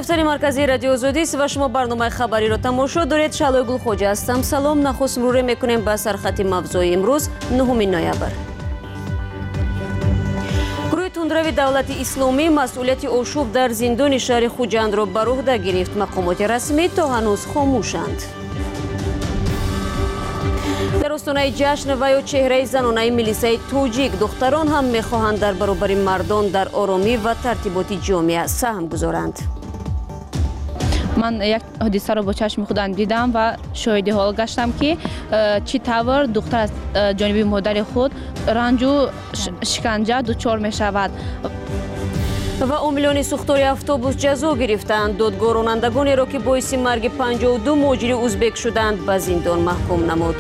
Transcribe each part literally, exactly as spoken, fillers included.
дафтари марказии радио Озодист ва шумо барномаи хабариро тамошо доред. Шалой Гулхоҷа ҳастам. Салом. Нахуст мурӯре мекунем ба сархати мавзӯи имрӯз нӯҳуми ноябр. гурӯҳи тундрави давлати исломӣ масъулияти ошӯб дар зиндони шаҳри Хуҷандро ба ӯҳда гирифт. Мақомоти расмӣ то ҳанӯз хомӯшанд. дар остонаи ҷашн ва ё чеҳраи занонаи милисаи тоҷик духтарон ҳам мехоҳанд дар баробари мардон дар оромӣ ва тартиботи ҷомеа саҳм гузоранд. من یک حادثه رو با چشم خودم دیدم و شاهد حال گشتم که چی طور دختر از جانب مادر خود رنج و شکنجه دچار می شود. و عاملان سوختاری автобус جزا گرفتند. دادگاه رانندگانی را که باعث مرگ پنجاه و دو مهاجر ازبک شدند به زندان محکوم نمود.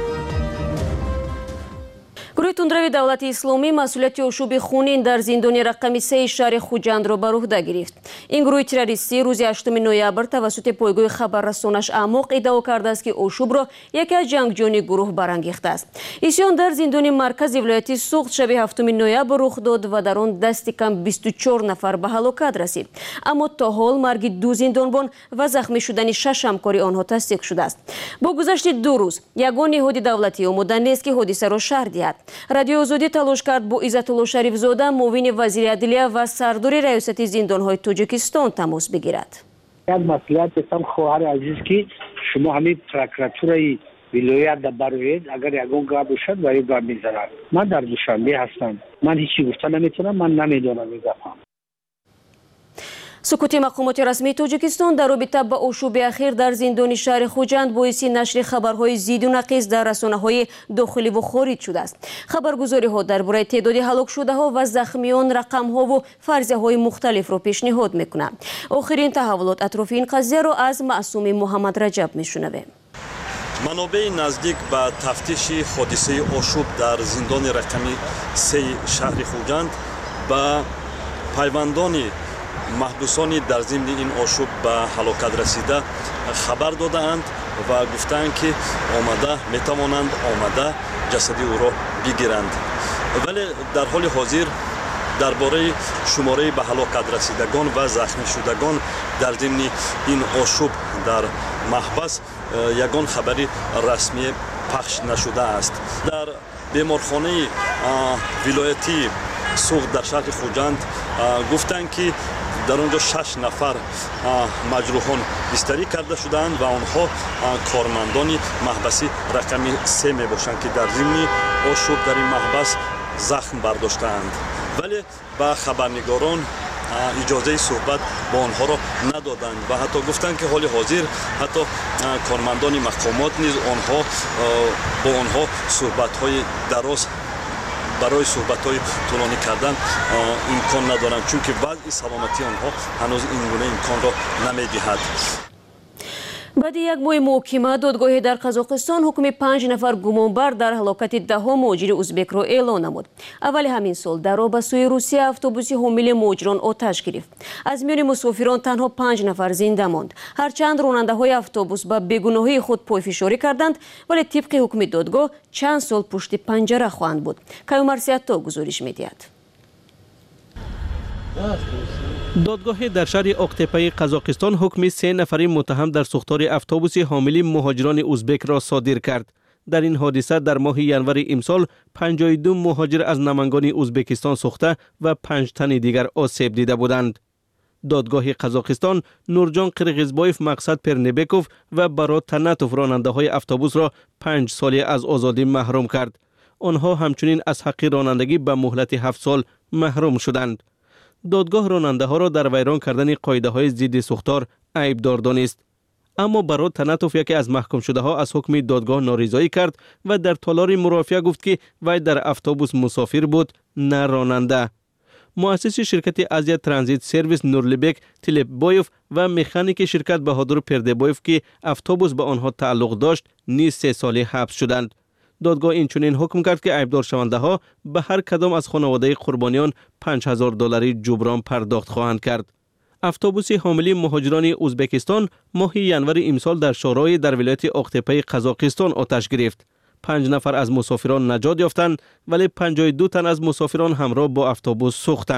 گروه тундрави давлати исломӣ масъулияти ошӯби хунин дар зиндони рақами се шаҳри Хуҷандро бар ӯҳда гирифт. Ин гурӯҳи террористӣ рӯзи ҳаштуми ноябр тавассути пойгоҳи хабаррасонаш Амоқ иддао кардааст, ки ошӯбро яке аз ҷангҷӯёни гурӯҳ барангехтааст. Исён дар зиндони маркази вилояти Суғд шаби ҳафтуми ноябр рух дод ва дар он дасти кам бисту чор нафар ба ҳалокат расид. Аммо то ҳол марги ду зиндонбон ва захмӣ шудани шаш ҳамкори онҳо тасдиқ шудааст. Бо гузашти ду рӯз ягон неҳоди давлатӣ омода нест, ки ҳодисаро шарҳ диҳад. радио Озодӣ талош кард бо Иззатулло Шарифзода, муовини вазири адлия ва сардори раёсати зиндонҳои Тоҷикистон тамос бигирад. як маслиҳат дестам хоҳари азиз, ки шумо ҳамин прокуратураи вилоят бароед, агар ягон гап бошад ва ё гап мезанад. ман дар Душанбе ҳастам. ман ҳеҷ чӣ гуфта наметавонам, ман намедонам ин гапам. сукути мақомоти расмии Тоҷикистон дар робита ба ошӯби ахир дар зиндони шаҳри Хуҷанд боиси нашри хабарҳои зидду нақиз дар расонаҳои дохиливу хориҷ шудааст. Хабаргузориҳо дар бораи теъдоди ҳалокшудаҳо ва захмиён рақамҳову фарзияҳои мухталифро пешниҳод мекунанд. Охирин таҳаввулот атрофи ин қазияро аз Маъсуми Муҳаммадраҷаб мешунавем. манобеи наздик ба тафтиши ҳодисаи ошӯб дар зиндони рақами се шаҳри Хуҷанд ба пайвандони маҳбусони дар зимни ин ошӯб ба ҳалокат расида хабар додаанд ва гуфтанд, ки омада метавонанд омада ҷасади ӯро бигиранд. вале дар ҳоли ҳозир дар бораи шумораи ба ҳалокат расидагон ва захмишудагон дар зимни ин ошӯб дар маҳбас ягон хабари расмӣ пахш нашудааст. дар беморхонаи вилояти Суғд дар шаҳри Хуҷанд гуфтанд, ки дар онҷо шаш нафар маҷрӯҳон бистарӣ карда шудаанд ва онҳо кормандони маҳбаси рақами се мебошанд, ки дар зимни ошӯб дар ин маҳбас захм бардоштаанд. вале ба хабарнигорон иҷозаи суҳбат бо онҳоро надоданд ва ҳатто гуфтанд, ки ҳоли ҳозир ҳатто кормандони мақомот низ онҳо бо онҳо суҳбатҳои дароз барои суҳбатҳои тӯлонӣ кардан имкон надоранд, чунки вазъи саломатии онҳо ҳанӯз ин гуна имконро намедиҳад. баъди як моҳи муҳокима додгоҳе дар Қазоқистон ҳукми панҷ нафар гумонбар дар ҳалокати даҳо муҳоҷири узбекро эълон намуд. аввали ҳамин сол дар роҳ ба сӯи Русия автобуси ҳомили муҳоҷирон оташ гирифт. аз миёни мусофирон танҳо панҷ нафар зинда монд. ҳарчанд ронандаҳои автобус ба бегуноҳии худ пойфишорӣ карданд, вале тибқи ҳукми додгоҳ чанд сол пушти панҷара хоҳанд буд. Каюмар Сиятто гузориш медиҳад. додгоҳе дар шаҳри Оқтепаи Қазоқистон ҳукми се нафари муттаҳам дар сӯхтори автобуси ҳомили муҳоҷирони узбекро содир кард. дар ин ҳодиса дар моҳи январи имсол панҷоҳу ду муҳоҷир аз намангони Узбекистон сӯхта ва панҷ тани дигар осеб дида буданд. додгоҳи Қазоқистон Нурҷон Қирғизбоев, Мақсад Пернебеков ва Барот Танатов ронандаҳои автобусро панҷ солӣ аз озодӣ маҳрум кард. онҳо ҳамчунин аз ҳаққи ронандагӣ ба муҳлати ҳафт сол маҳрум шуданд. додгоҳ ронандаҳоро дар вайрон кардани қоидаҳои зидди сӯхтор айбдор донист. аммо Барот Танатов, яке аз маҳкумшудаҳо, аз ҳукми додгоҳ норизоӣ кард ва дар толори мурофиа гуфт, ки вай дар автобус мусофир буд, на ронанда. муассиси ширкати Азия Транзит Сервис Нурлибек Тилепбоев ва механики ширкат Баҳодур Пердебоев, ки автобус ба онҳо тааллуқ дошт, низ се солӣ ҳабс шуданд. додгоҳ инчунин ҳукм кард, ки айбдоршавандаҳо ба ҳар кадом аз хонаводаи қурбониён панҷ ҳазор доллари ҷуброн пардохт хоҳанд кард. автобуси ҳомили муҳоҷирони Узбекистон моҳи январи имсол дар шоҳроҳи дар вилояти Оқтепаи Қазоқистон оташ гирифт. панҷ нафар аз мусофирон наҷот ёфтанд, вале панҷоҳу ду тан аз мусофирон ҳамроҳ бо автобус сӯхтанд.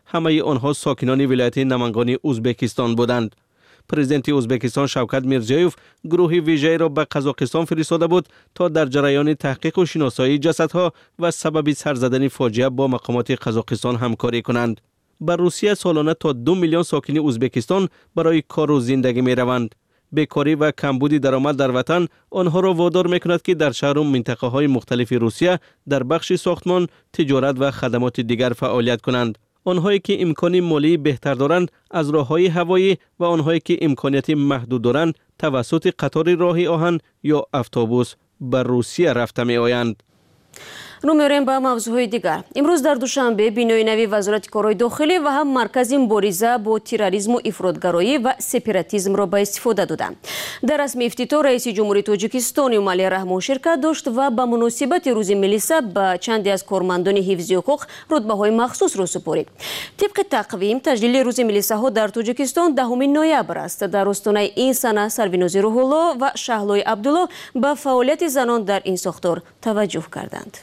همه آنها ساکنان ولایت نمنگان ازبکستان بودند. پرزیدنت ازبکستان شوکت میرزیوف گروه ویژه‌ای را به قزاقستان فرستاده بود تا در جریان تحقیق و شناسایی جسدها و سبب سر زدن فاجعه با مقامات قزاقستان همکاری کنند. بر روسیه سالانه تا دو میلیون ساکن ازبکستان برای کار و زندگی می روند. بیکاری و کمبود درآمد در وطن آنها را وادار می کند که در شهر و منطقه های مختلف روسیه در بخش ساختمان، تجارت و خدمات دیگر فعالیت کنند. آنهایی که امکان مالی بهتر دارند از راههای هوایی و آنهایی که امکانیت محدود دارند توسط قطار راه آهن یا اتوبوس بر روسیه رفته می آیند. رو می‌آوریم به موضوعهای دیگر. امروز در دوشنبه بینای نوی وزارت کارهای داخلی و هم مرکز مبارزه با تروریسم و افراطگرایی و سپاراتیسم را به استفاده دادند. در رسم افتتاح رئیس جمهوری تاجیکستان امومالی رحمان شرکت داشت و به مناسبت روز ملی به چندی از کارمندان حفظی حقوق رتبه‌های مخصوص را سپارید. طبق تقویم تجلیل روز ملی ها در تاجیکستان دهم نوامبر است. در استان این سنه سرویناز روح‌الله و شهلای عبدالله به فعالیت زنان در این ساختار توجه کردند.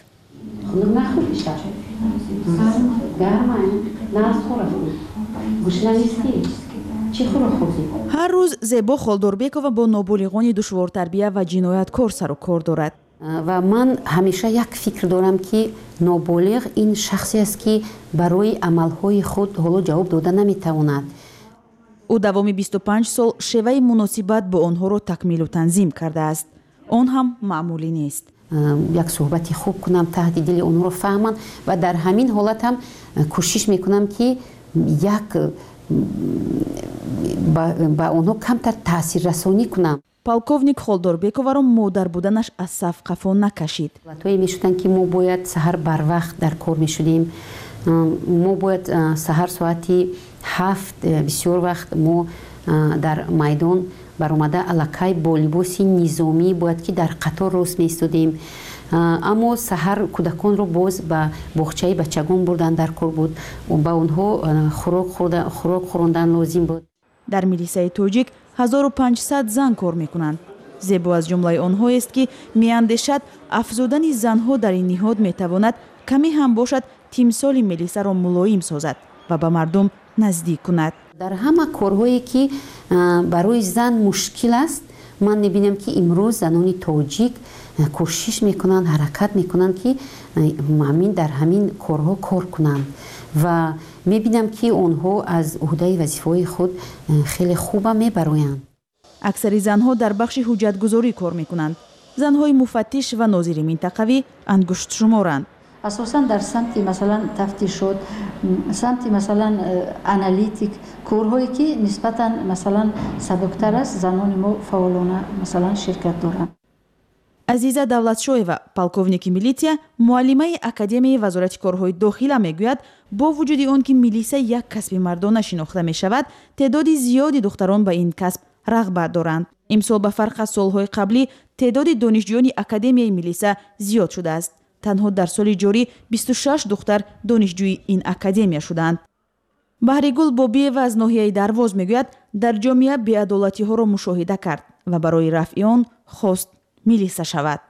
هر روز زیبا خالدوربیکова با نابالغان دشوارتربیه و جنایتکار سر و کار دارد. و من همیشه یک فکر دارم که نابالغ این شخصی است که برای عملهای خود حالا جواب داده نمیتواند. او دوامی بیست و پنج سال شیوه مناسبت با آنها را تکمیل و تنظیم کرده است. آن هم معمولی نیست. یک صحبتی خوب کنم تحت دل اونها رو فهمم و در همین حالت هم کوشش میکنم که یک با اونها کمتر تاثیر رسانی کنم. полковник خالدوربیکова را مادر بودنش از صف قفا نکشید. توی میشدن که ما باید سحر بر وقت در کار میشدیم. ما باید سحر ساعتی هفت بسیار وقت ما در میدان برآمده الکای با لباس نظامی باید که در قطار راست میستودیم. اما سحر کودکان رو باز به باغچه بچگان بردن در کار بود و با اونها خوراک خوراندن لازم بود. در میلیسای تاجیک هزار و پانصد زن کار میکنند. زیبا از جمله آنها است که میاندیشد افزودن زنها در این نهاد میتواند کمی هم باشد تیمسال میلیسا را ملایم سازد و به مردم نزدیک کند. در همه کارهایی که برای زن مشکل است من میبینم که امروز زنان تاجیک کوشش میکنند حرکت میکنند که همین در همین کارها کار کنند و میبینم که آنها از عهده وظیفه‌های خود خیلی خوبه میبرایند. اکثر زنها در بخش حجتگذاری کار میکنند. زنهای مفتش و ناظر منطقوی انگشت شمارند. اساساً در سمت مثلا تفتیشات، سمت مثلا آنالیتیک کارهایی که نسبتاً مثلا سبکتر است زنان ما فعالانه مثلا شرکت دارند. عزیزه دولتشویوا полковник میلیسیا معلمه اکادمی وزارت کارهای داخلی میگوید با وجود آن که میلیسا یک کسب مردانه شناخته می شود تعداد زیادی دختران به این کسب رغبت دارند. امسال به فرق از سالهای قبلی تعداد دانشجویان اکادمی میلیسا زیاد شده است. تنها در سال جاری بیست و شش دختر دانشجوی این اکادمی شدند. بهریگل بابیوا از ناحیه درواز میگوید در جامعه بی‌عدالتی ها را مشاهده کرد و برای رفع آن خواست میلیسا شود.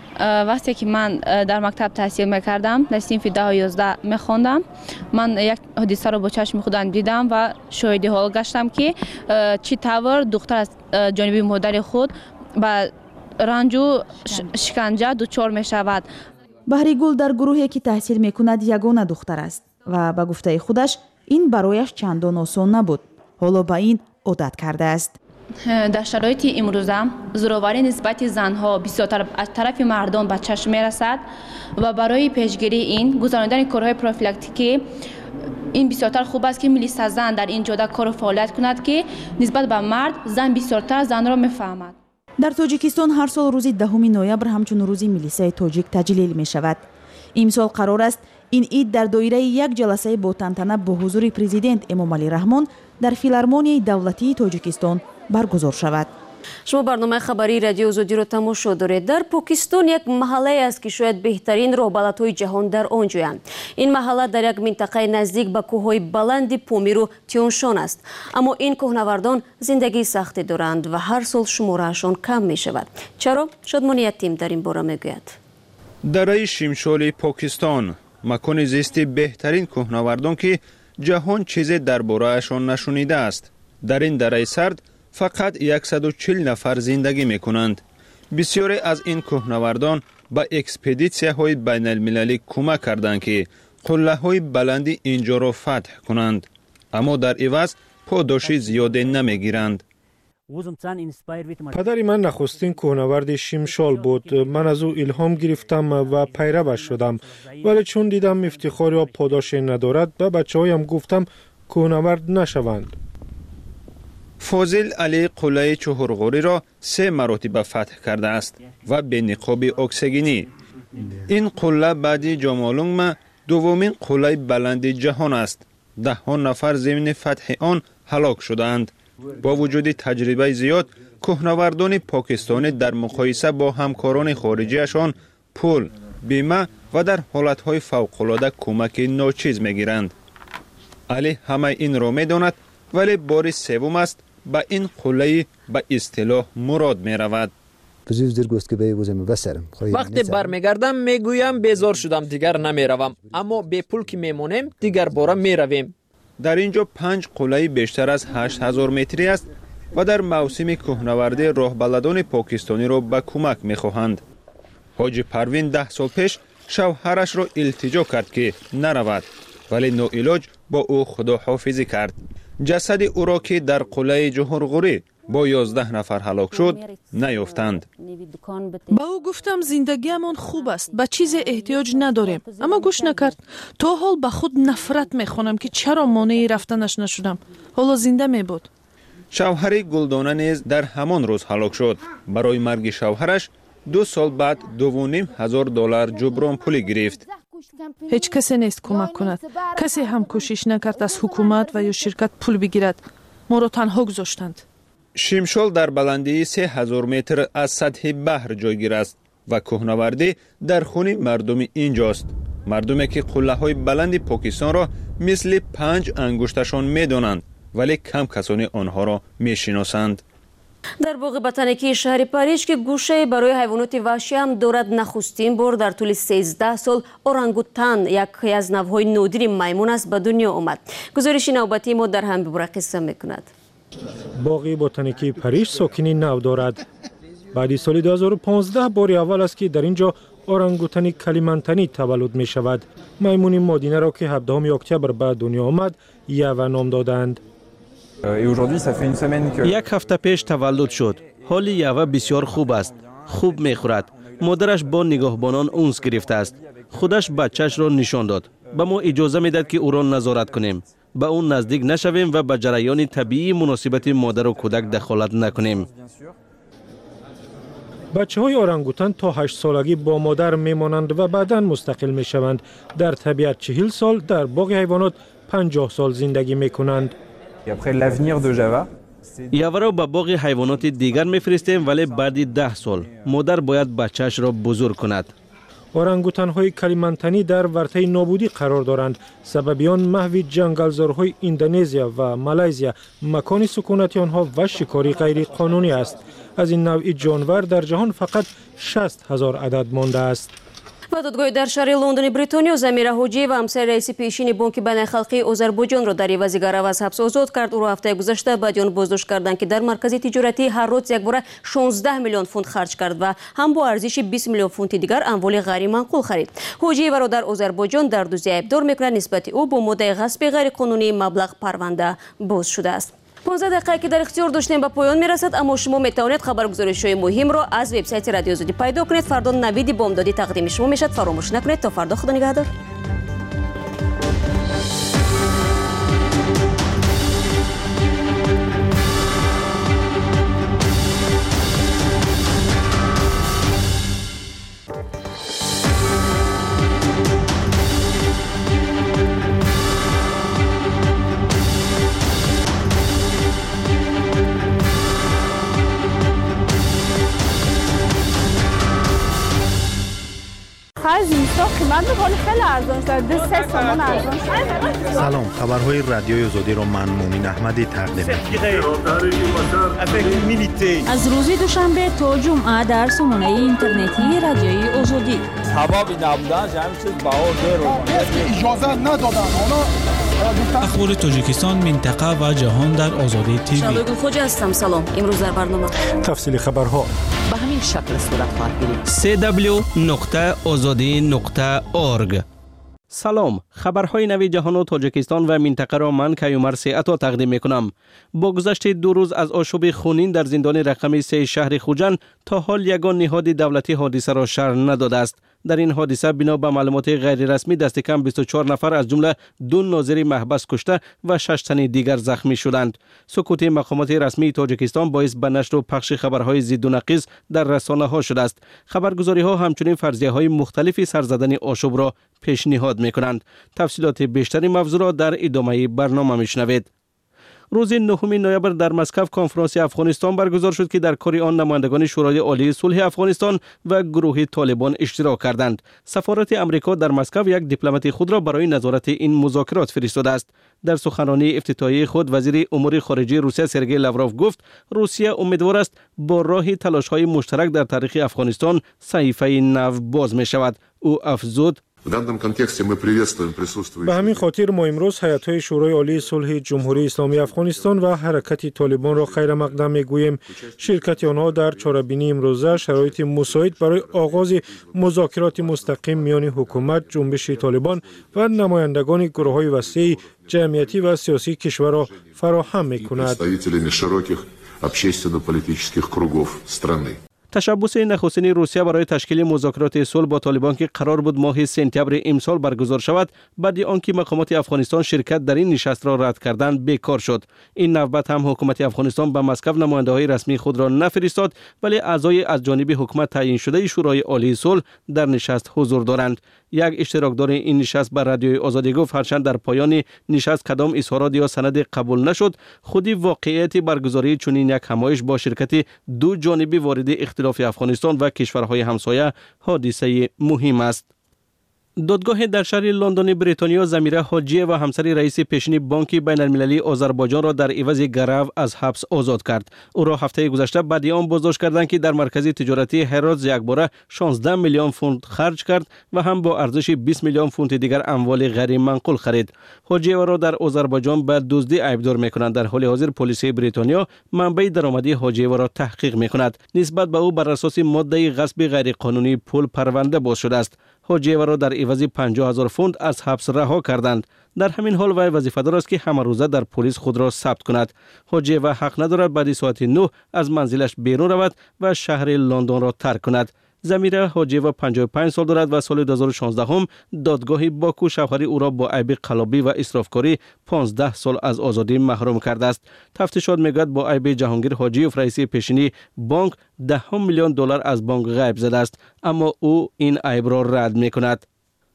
وقتی که من در مکتب تحصیل میکردم در صنف ده و یازده میخواندم من یک حادثه رو با چشم خودم دیدم و شاهد حال گشتم که چی طور دختر از جانب مادر خود به رنج و شکنجه دچار میشود. بهریگل در گروهی که تحصیل میکند یگانه دختر است و به گفته خودش این برایش چندان آسان نبود. حالا به این عادت کرده است. در شرایط امروزه زورآوری نسبت زنها بسیارتر از طرف مردم به چشم میرسد و برای پیشگیری این گذراندن کارهای پروفیلاکتیکی این بسیارتر خوب است که میلیسا زن در این جاده کار و فعالیت کند که نسبت به مرد زن بسیارتر زن را میفهمد. در تاجیکستان هر سال روز دهم نوامبر همچون روز میلیسای تاجیک تجلیل می شود. امسال قرار است این عید در دایره یک جلسه با تنتنه با حضور پرزیدنت امومالی رحمان در فیلارمونیای دولتی تاجیکستان برگزار شود. شما برنامه خبری رادیو آزادی را تماشا دارید. در پاکستان یک محله است که شاید بهترین راهبلدهای جهان در آن جویند. این محله در یک منطقه نزدیک به کوههای بلند پامیر و تیانشان است. اما این کوهنوردان زندگی سختی دارند و هر سال شمارهشان کم می شود. چرا؟ شادمان یتیم در این باره میگوید. دره شمشال پاکستان مکان زیست بهترین کوهنوردان که جهان چیزی درباره‌شان نشنیده است. در این دره سرد فقط صد و چهل نفر زندگی میکنند. بسیاری از این کوهنوردان با اکسپدیسی‌های بین المللی کمک کردند که قله‌های بلندی اینجا را فتح کنند. اما در عوض پاداشی زیادی نمیگیرند. پدر من نخستین کوهنورد شیمشال بود. من از او الهام گرفتم و پیروش شدم. ولی چون دیدم افتخار یا پاداشی ندارد به بچه‌هایم گفتم کوهنورد نشوند. فاضل علی قلعه چهارغوری را سه مراتب فتح کرده است و به نقاب اکسیژنی. این قلعه بعدی جمالونگ دومین قلعه بلند جهان است. ده ها نفر ضمن فتح آن هلاک شدند. با وجود تجربه زیاد، کوهنوردان پاکستانی در مقایسه با همکاران خارجیشان پول، بیمه و در حالتهای فوق‌العاده کمک ناچیز میگیرند. علی همه این را میداند، ولی بار سوم است به این قلعه به اصطلاح مراد می رود. وقتی برمیگردم میگویم بیزار شدم دیگر نمی روم، اما به پول که میمونیم دیگر باره می رویم. در اینجا پنج قلعه بیشتر از هشت هزار متری است و در موسم کوهنوردی راهبلدان پاکستانی را به کمک می خواهند. حاجی پروین ده سال پیش شوهرش را التجا کرد که نرود، ولی ناعلاج با او خداحافظی کرد. جسد او را که در قلعه چهارغوری با یازده نفر هلاک شد نیافتند. با او گفتم زندگیمان خوب است، به چیز احتیاج نداریم، اما گوش نکرد. تا حال به خود نفرت میخونم که چرا مانع رفتنش نشدم. حالا زنده می بود. شوهر گلدانه نیز در همان روز هلاک شد. برای مرگ شوهرش دو سال بعد دو و نیم هزار دلار جبران پولی گرفت. هیچ کسی نیست کمک کند. کسی هم کوشش نکرد از حکومت و یا شرکت پول بگیرد. ما را تنها گذاشتند. شیمشال در بلندی سه هزار متر از سطح بحر جایگیر است و کوهنوردی در خون مردم اینجاست. مردمی که قله های بلند پاکستان را مثل پنج انگشتشان میدانند، ولی کم کسانی آنها را میشناسند. در باغ بوتانیکی شهر پاریس که گوشه برای حیوانات وحشی هم دارد، نخستین بار در طول سیزده سال اورانگوتان، یکی از نوع‌های نادر میمون است، به دنیا آمد. گزارش نوبتی ما در هم باره قصه میکند. باغ بوتانیکی پاریس ساکنی نو دارد. بعد سال دو هزار و پانزده بار اول است که در اینجا اورانگوتان کلیمانتانی تولد می شود. میمون مادینه را که هفدهم اکتبر به دنیا آمد یاوا نام دادند. یک هفته پیش تولد شد. حال یاوا بسیار خوب است. خوب می خورد. مادرش با نگهبانان اونس گرفته است. خودش بچهش را نشان داد. به ما اجازه میداد که او را نظارت کنیم. به اون نزدیک نشویم و به جریان طبیعی مناسبت مادر و کودک دخالت نکنیم. بچه های اورانگوتان تا هشت سالگی با مادر میمانند و بعداً مستقل می شوند. در طبیعت چهل سال، در باغ حیوانات پنجاه سال زندگی می کنند. یاوا را به باغ حیوانات دیگر میفرستیم، ولی بعد ده سال مادر باید بچهش را بزرگ کند. اورانگوتان های کلیمانتانی در ورطه نابودی قرار دارند. سبب آن محو جنگلزارهای اندونزیا و مالزیا، مکان سکونت آنها و شکاری غیر قانونی است. از این نوع جانور در جهان فقط شصت هزار عدد مانده است. و دادگاه در شهر لندن بریتانیا زمیره حاجی و همسر رئیس پیشین بانک بین‌الخلقی آذربایجان را در عوض گرو از حبس آزاد کرد. او را هفته گذشته بعد آن بازداشت کردند که در مرکز تجارتی هر روز یک باره شانزده میلیون فونت خرج کرد و هم با ارزش بیست میلیون فونت دیگر اموال غیر منقول خرید. حاجی و را در آذربایجان در دوزی عیبدار می‌کند نسبت او با مدعی غصب غیر قانونی مبلغ پرونده باز شده است. پانزده دقیقه که در اختیار داشتیم به پایان میرسد، اما شما میتوانید خبرگزاری‌های مهم را از وبسایت رادیو آزادی پیدا کنید. فردا نوید بامدادی تقدیم شما میشد. فراموش نکنید. تا فردا، خدا نگهدار. سلام، خبرهای رادیوی آزادی را من مومن احمدی تقدیم می‌کنم. از روز دوشنبه تا جمعه در سامانه اینترنتی رادیوی آزادی. سبب نبودن همین چیز بهار رو اجازه ندادن. حالا اخبار تاجیکستان، منطقه و جهان در آزادی تیوی. شادو خوج هستم. سلام. امروز در برنامه تفصیل خبرها به همین شکل صورت خواهد گرفت. سی دبلیو نقطه آزادی نقطه اورگ. سلام، خبرهای نوی جهان و تاجیکستان و منطقه را من کیومر سیعتا تقدیم می کنم. با گذشت دو روز از آشوب خونین در زندان رقمی سه شهر خوجند تا حال یگان نهاد دولتی حادثه را شرح نداده است. در این حادثه بنا به معلومات غیر رسمی دست کم بیست و چهار نفر از جمله دو ناظر محبس کشته و شش تن دیگر زخمی شدند. سکوت مقامات رسمی تاجیکستان باعث به نشر و پخش خبرهای ضد و نقیض در رسانه ها شده است. خبرگزاری ها همچنین فرضیه های مختلفی سر زدن آشوب را پیشنهاد می کنند. تفصیلات بیشتری موضوع را در ادامه برنامه می شنوید. روز نهم نوامبر در مسکو کنفرانس افغانستان برگزار شد که در کار آن نمایندگان شورای عالی صلح افغانستان و گروه طالبان اشتراک کردند. سفارت امریکا در مسکو یک دیپلمات خود را برای نظارت این مذاکرات فرستاده است. در سخنرانی افتتاحیه خود وزیر امور خارجه روسیه سرگئی لاوروف گفت روسیه امیدوار است با راه تلاش‌های مشترک در تاریخ افغانستان صحیفه نو باز می شود. او افزود به همین خاطر ما امروز هیئت‌های شورای عالی صلح جمهوری اسلامی افغانستان و حرکت طالبان را خیر مقدم می‌گوییم. شرکت آنها در چاره‌بینی امروزه شرایط مساعد برای آغاز مذاکرات مستقیم میان حکومت، جنبش طالبان و نمایندگان گروه‌های وسیع جمعیتی و سیاسی کشور را فراهم می‌کند. تشبث نخستین روسیه برای تشکیل مذاکرات صلح با طالبان که قرار بود ماه سپتامبر امسال برگزار شود، بعد آنکه مقامات افغانستان شرکت در این نشست را رد کردند بیکار شد. این نوبت هم حکومت افغانستان به مسکو نماینده‌های رسمی خود را نفرستاد، ولی اعضای از جانب حکومت تعیین شده شورای عالی صلح در نشست حضور دارند. یک اشتراکدار این نشست بر رادیوی آزادی گفت هرچند در پایان نشست کدام اظهارات یا سند قبول نشد، خودی واقعیت برگزاری چنین یک همایش با شرکت دو جانبی وارد اختلاف افغانستان و کشورهای همسایه حادثه مهم است. دادگاه در شهر لندن بریتانیا زمیره حاجیه و همسر رئیس پیشین بانک بین المللی آذربایجان را در عوض گرو از حبس آزاد کرد. او را هفته گذشته بعد آن بازداشت کردند که در مرکز تجارتی هراتز یکباره شانزده میلیون فونت خرج کرد و هم با ارزش بیست میلیون فونت دیگر اموال غیر منقول خرید. حاجیه را در آذربایجان به دزدی عیبدار می‌کنند. در حال حاضر پلیس بریتانیا منبع درآمدی حاجیه را تحقیق می‌کند. نسبت به او بر اساس ماده غصب غیر قانونی پول پرونده باز شده است. حاجیه را در عوض پنجاه هزار فونت از حبس رها کردند. در همین حال وی وظیفه‌دار است که همه روزه در پلیس خود را ثبت کند. حاجیه حق ندارد بعد ساعت نه از منزلش بیرون رود و شهر لندن را ترک کند. زمیره حاجیه پنجاه و پنج سال دارد و سال دو هزار و شانزده هم دادگاه باکو شوهر او را با عیب قلابی و اسرافکاری پانزده سال از آزادی محروم کرده است. تفتیشات میگوید با عیب جهانگیر حاجیوف رئیس پیشینی بانک ده میلیون دلار از بانک غیب زده است، اما او این عیب را رد میکند.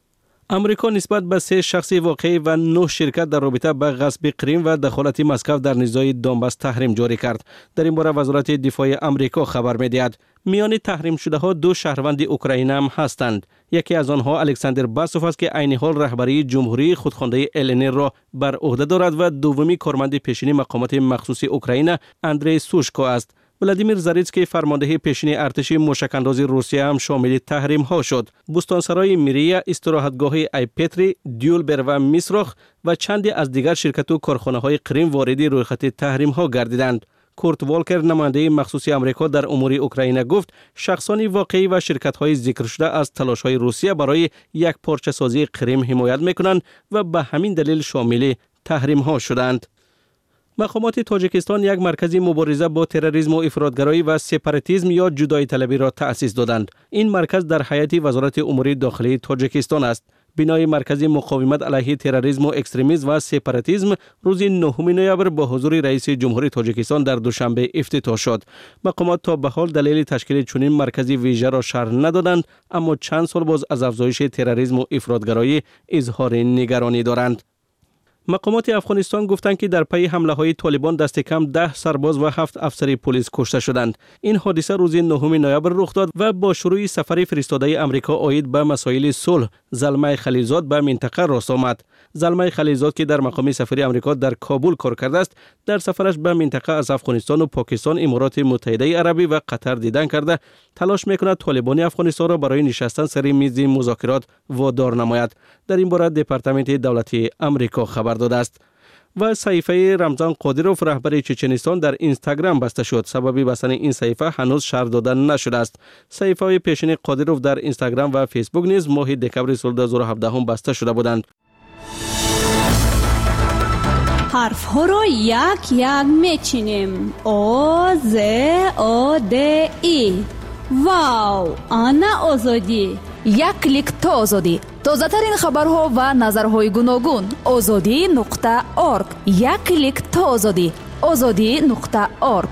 امریکا نسبت به سه شخص واقعی و نه شرکت در رابطه با غصب کریم و دخالت مسکو در نزاع دونباس تحریم جاری کرد. در این باره وزارت دفاع امریکا خبر می‌دهد میان تحریم شده ها دو شهروند اوکراین هم هستند. یکی از آنها الکساندر باسوف است که عین حال رهبری جمهوری خودخوانده ال ان را بر عهده دارد و دومی کارمند پیشین مقامات مخصوص اوکراین اندری سوشکو است. ولادیمیر زاریتسکی فرمانده پیشین ارتش موشک‌انداز روسیه هم شامل تحریم ها شد. بوستانسرای میریا، استراحتگاه ایپتری، دیولبر و میسروخ و چندی از دیگر شرکت و کارخانه های کریم وارد رویخط تحریم ها گردیدند. کورت والکر نماینده مخصوص امریکا در امور اوکراین گفت شخصانی واقعی و شرکت های ذکر شده از تلاش های روسیه برای یک پارچه سازی کریم حمایت میکنند و به همین دلیل شامل تحریم ها شدند. مقامات تاجیکستان یک مرکز مبارزه با تروریسم و افراطگرایی و سپاراتیسم یا جدایی طلبی را تأسیس دادند. این مرکز در حیات وزارت امور داخلی تاجیکستان است. بنای مرکز مقاومت علیه تروریسم و اکستریمیسم و سپاراتیسم روز نهم نوامبر با حضور رئیس جمهوری تاجیکستان در دوشنبه افتتاح شد. مقامات تا به حال دلیل تشکیل چنین مرکزی ویژه را شرح ندادند، اما چند سال باز از افزایش تروریسم و افراطگرایی اظهار نگرانی دارند. مقامات افغانستان گفتند که در پی حمله های طالبان دست کم ده سرباز و هفت افسر پلیس کشته شدند. این حادثه روز نهم نوامبر رخ داد و با شروع سفر فرستاده امریکا عاید به مسائل صلح زلمه خلیلزاد به منطقه راست آمد. زلمه خلیلزاد که در مقام سفیر امریکا در کابل کار کرده است، در سفرش به منطقه از افغانستان و پاکستان، امارات متحده عربی و قطر دیدن کرده تلاش میکند طالبان افغانستان را برای نشستن سر میز مذاکرات وادار نماید. در این باره دپارتمنت دولتی امریکا خبر داده است. و صحیفه رمضان قادیروف رهبر چچنستان در اینستاگرام بسته شد. سبب بستن این صحیفه هنوز شرح داده نشده است. صحیفه پیشین قادیروف در اینستاگرام و فیسبوک نیز ماه دکمبر سال دو هزار و هفده هم بسته شده بودند. حرف ها را یک یک میچینیم. آ ز آ د ای. واو، آنا آزادی. یک کلیک تا آزادی. تازه ترین خبرها و نظرهای گوناگون. آزادی نقطه ارگ. یک کلیک تا آزادی. آزادی نقطه ارگ.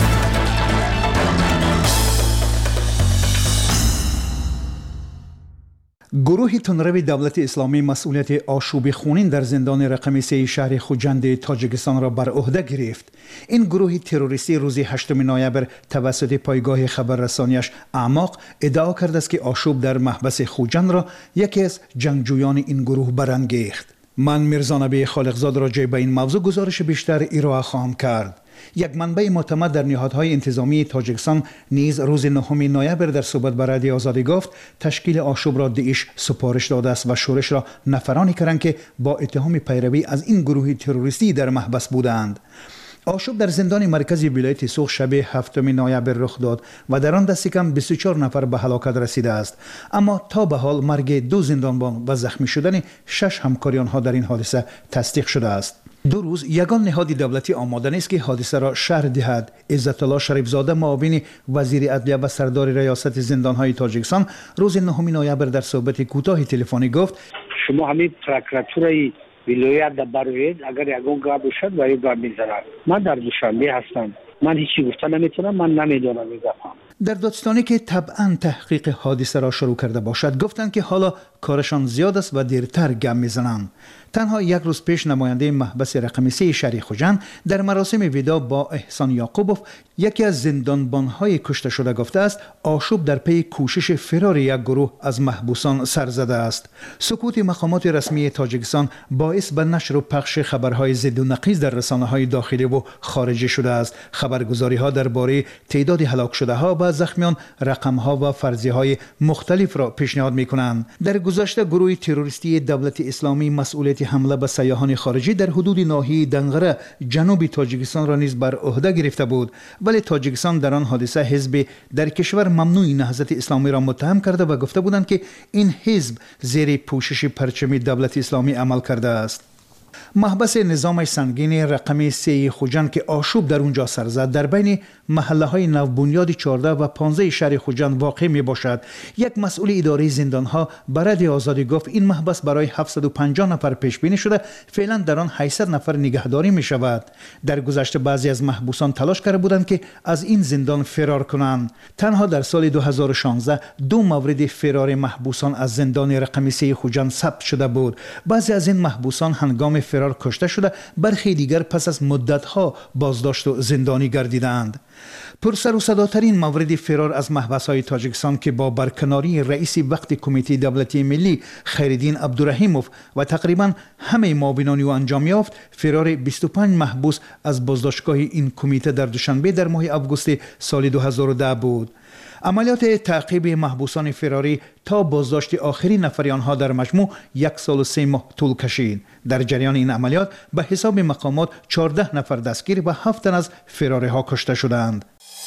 گروه تندرو دولت اسلامی مسئولیت آشوب خونین در زندان رقم سه شهر خوجند تاجیکستان را بر عهده گرفت. این گروه تروریستی روز هشتم نوامبر توسط پایگاه خبررسانیش اعماق ادعا کرده است که آشوب در محبس خوجند را یکی از جنگجویان این گروه برانگیخت. من میرزا نبی خالقزاد راجع به این موضوع گزارش بیشتر ارائه خواهم کرد. یک منبع معتمد در نهادهای انتظامی تاجیکستان نیز روز نهم نوامبر در صحبت با رادیو آزادی گفت تشکیل آشوب را داعش سپارش داده است و شورش را نفرانی کردند که با اتهام پیروی از این گروه تروریستی در محبس بودند. آشوب در زندان مرکزی ولایت سوخ شب هفتم نوامبر رخ داد و در آن دست کم بیست و چهار نفر به هلاکت رسیده است. اما تا به حال مرگ دو زندانبان و زخمی شدن شش همکاری آنها در این حادثه تصدیق شده است. دو روز یگان نهاد دولتی آماده نیست که حادثه را شرح دهد. عزت الله شریف زاده معاون وزیر عدلیه و سردار ریاست زندانهای تاجیکستان روز نهم نوامبر در صحبت کوتاه تلفنی گفت شما همین پروکراتورای ولایت در بروید اگر یگان گاه باشد و یک گاه میذارد. من در دوشنبه هستم. من هیچی گفته نمیتونم. من نمیدونم میگم. در دادستانی که طبعا تحقیق حادثه را شروع کرده باشد گفتند که حالا کارشان زیاد است و دیرتر گم میزنند. تنها یک روز پیش نماینده محبس رقم سه شهر خوجند در مراسم وداع با احسان یعقوبوف یکی از زندانبانهای کشته شده گفته است آشوب در پی کوشش فرار یک گروه از محبوسان سر زده است. سکوت مقامات رسمی تاجیکستان باعث به نشر و پخش خبرهای ضد و نقیض در رسانه‌های داخلی و خارجی شده است. خبرگزاری‌ها درباره تعداد هلاک شده‌ها و زخمیان رقم‌ها و فرضیه‌های مختلف را پیشنهاد می‌کنند. در گذشته گروه تروریستی دولت اسلامی مسئولیت حمله به سیاحان خارجی در حدود ناحیه دنغره جنوب تاجیکستان را نیز بر عهده گرفته بود، ولی تاجیکستان در آن حادثه حزب در کشور ممنوع نهضت اسلامی را متهم کرده و گفته بودند که این حزب زیر پوشش پرچم دولت اسلامی عمل کرده است. محبس نظام سنگین رقم سه خوجند که آشوب در اونجا سر زد در بین محله های نوبنیاد چهارده و پانزده شهر خوجند واقع می باشد. یک مسئول اداره زندان ها برای آزادی گفت این محبس برای هفتصد و پنجاه نفر پیش بینی شده، فعلا در آن هشتصد نفر نگهداری می شود. در گذشته بعضی از محبوسان تلاش کرده بودند که از این زندان فرار کنند. تنها در سال دو هزار و شانزده دو مورد فرار محبوسان از زندان رقم سه خوجند ثبت شده بود. بعضی از این محبوسان هنگام فرار کشته شده، برخی دیگر پس از مدت‌ها بازداشت و زندانی گردیدند. پرسر و صداترین مورد فرار از محبس‌های تاجیکستان که با برکناری رئیس وقت کمیته دولتی ملی خیرالدین عبدالرحیموف و تقریبا همه معاونان او انجام یافت، فرار بیست و پنج محبوس از بازداشتگاه این کمیته در دوشنبه در ماه آگوست سال دو هزار و ده بود. عملیات تعقیب محبوسان فراری تا بازداشت آخرین نفر آنها در مجموع یک سال و سه ماه طول کشید. در جریان این عملیات به حساب مقامات چهارده نفر دستگیر و هفت تن از فراری ها کشته شدند.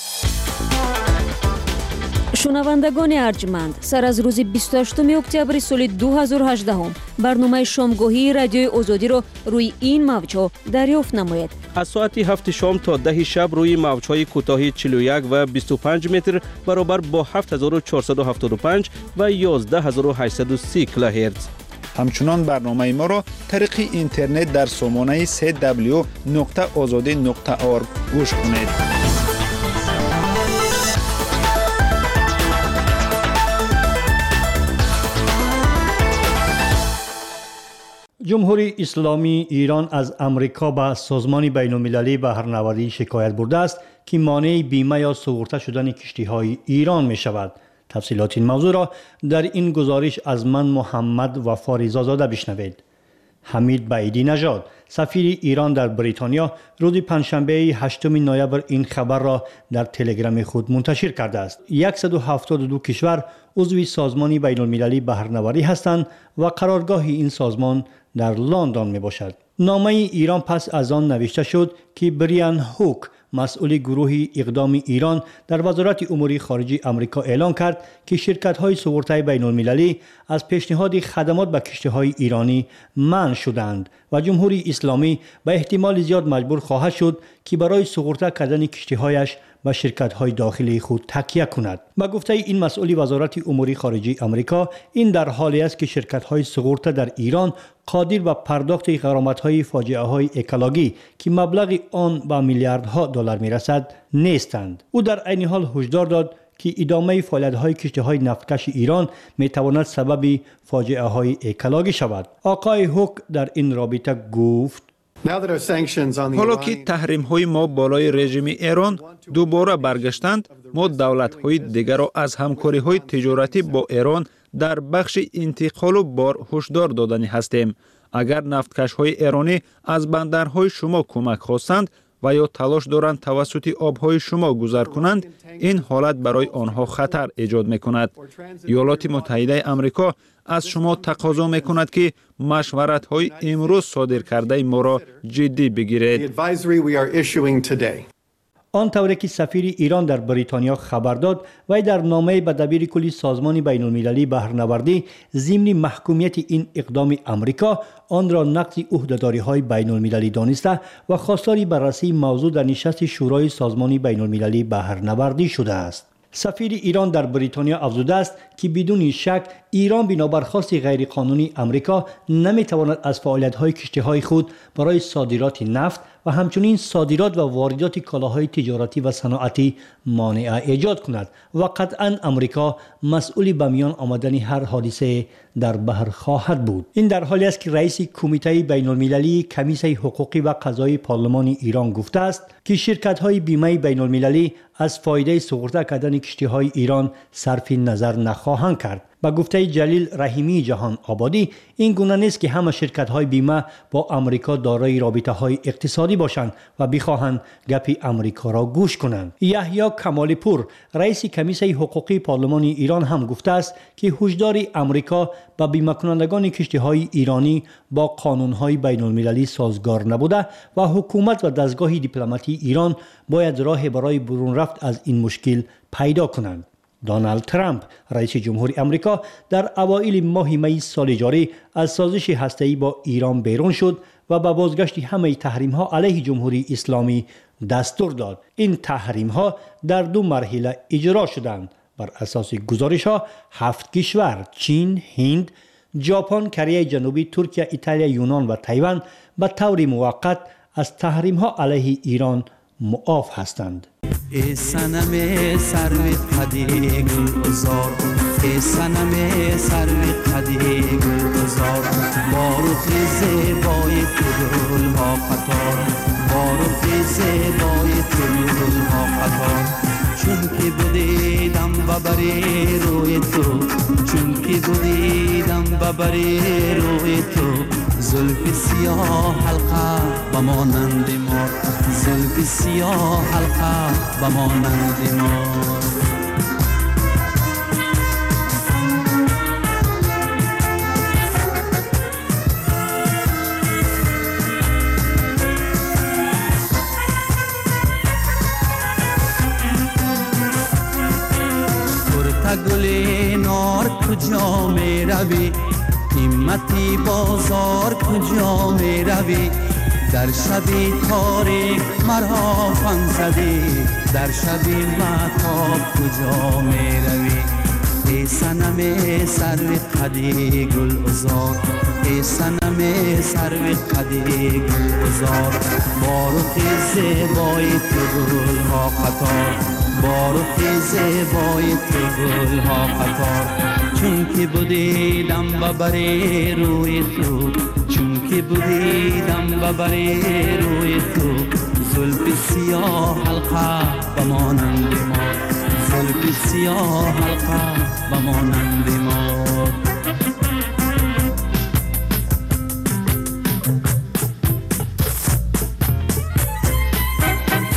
شنوندگان ارجمند، سر از روز بیست و هشتم اکتبر سال دو هزار و هجده برنامه شامگاهی رادیوی آزادی را روی این موج‌ها دریافت نمایید. از ساعت هفت شام تا ده شب روی موج‌های کوتاه چهل و یک و بیست و پنج متر برابر با هفت هزار و چهارصد و هفتاد و پنج و یازده هزار و هشتصد و سی کیلوهرتز. همچنان برنامه ما را طریق اینترنت در سامانه سه دبلیو نقطه آزادی نقطه ارگ گوش کنید. جمهوری اسلامی ایران از امریکا به سازمان بین المللی بحرنوردی شکایت برده است که مانع بیمه یا سقوط شدن کشتی‌های ایران می شود. تفصیلات این موضوع را در این گزارش از من محمد وفا رضازاده بشنوید. حمید بعیدی نژاد، سفیر ایران در بریتانیا، روز پنجشنبه هشتم نوامبر این خبر را در تلگرام خود منتشر کرده است. صد و هفتاد و دو کشور عضو سازمان بین المللی بحرنوردی هستند و قرارگاه این سازمان در لندن می باشد. نامه ایران پس از آن نوشته شد که بریان هوک مسئول گروه اقدام ایران در وزارت امور خارجه آمریکا اعلان کرد که شرکت‌های سوغورته بین المللی از پیشنهاد خدمات به کشتی‌های ایرانی منع شدند و جمهوری اسلامی به احتمال زیاد مجبور خواهد شد که برای سوغورته کردن کشتی‌هایش به شرکت‌های داخلی خود تکیه کند. با گفته این مسئول وزارت امور خارجه آمریکا، این در حالی است که شرکت‌های سوغورته در ایران قادر به پرداخت غرامت‌های فاجعه‌های اکولوژی که مبلغ آن به میلیاردها دلار می‌رسد نیستند. او در عین حال هشدار داد که ادامه فعالیت‌های کشتی‌های نفتکش ایران می‌تواند سبب فاجعه‌های اکولوژی شود. آقای هوک در این رابطه گفت: حالا که تحریم های ما بالای رژیم ایران دوباره برگشتند، ما دولت های دیگر را از همکاری های تجارتی با ایران در بخش انتقال و بار هشدار دادنی هستیم. اگر نفتکش های ایرانی از بندرهای شما کمک خواستند و یا تلاش دارند توسط آبهای شما گذر کنند، این حالت برای آنها خطر ایجاد میکند. ایالات متحده آمریکا از شما تقاضا میکند که مشورت های امروز صادر کرده ما را جدی بگیرید. آن طوری که سفیر ایران در بریتانیا خبر داد و در نامه به دبیر کلی سازمان بین المللی بحرنوردی ضمن محکومیت این اقدام آمریکا آن را نقض عهده‌داری‌های بین المللی دانسته و خواستار بررسی موضوع در نشست شورای سازمان بین المللی بحرنوردی شده است. سفیر ایران در بریتانیا افزوده است که بدون شک ایران بنابر خواست غیرقانونی آمریکا نمیتواند از فعالیت‌های کشتی‌های خود برای صادرات نفت و همچنین صادرات و واردات کالاهای تجارتی و صنعتی مانع ایجاد کند و قطعاً آمریکا مسئول به میان آمدن هر حادثه در بحر خواهد بود. این در حالی است که رئیس کمیته بین المللی کمیسیون حقوقی و قضایی پارلمان ایران گفته است که شرکت‌های بیمه بین المللی از فایده سوغورته کردن کشتی‌های ایران صرف نظر نخواهند کرد. با گفته جلیل رحیمی جهان آبادی، این گونه نیست که همه شرکت‌های بیمه با آمریکا دارای رابطه‌های اقتصادی باشند و بخواهند گپ آمریکا را گوش کنند. یحیی کمالی پور، رئیس کمیسیون حقوقی پارلمان ایران هم گفته است که هشدار آمریکا با بیمه کنندگان کشتی‌های ایرانی با قانون‌های بین‌المللی سازگار نبوده و حکومت و دستگاه دیپلماتی ایران باید راه برای برون رفت از این مشکل پیدا کنند. دونالد ترامپ رئیس جمهوری آمریکا در اوایل ماه می سال جاری از سازش هسته‌ای با ایران بیرون شد و با بازگشت همه تحریم‌ها علیه جمهوری اسلامی دستور داد. این تحریم‌ها در دو مرحله اجرا شدند. بر اساس گزارش‌ها هفت کشور چین، هند، ژاپن، کره جنوبی، ترکیه، ایتالیا، یونان و تایوان به طور موقت از تحریم‌ها علیه ایران معاف هستند. ای صنم سرو قدی گلزار، ای صنم سرو قدی گلزار، باروخ زیبای تو گلها قطار، باروخ زیبای تو گلها قطار، چون که بودیدم و بری روی تو، چون که بودیدم و بری روی تو، زلف سیاه حلقه و مانند مار، زلف سیاه حلقه و مانند مار. ترته گل نار کجا می روی، همتی بازار کجا می روی، در شبی تاریک مرا فن زدی، در شبی مهتاب کجا می روی. ای صنم سرو قدی گلزار، ای صنم سرو قدی گلزار، باروخ زیبای تو گلها قطار، باروخ زیبای تو گلها قطار، چون که بودیدم و بری روی تو، چون که بودیدم و بری روی تو، زلف سیاه حلقه و مانند ما، زلف سیاه حلقه و مانند ما.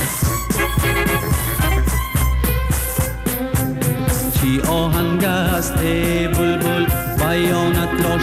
چی آهنگ است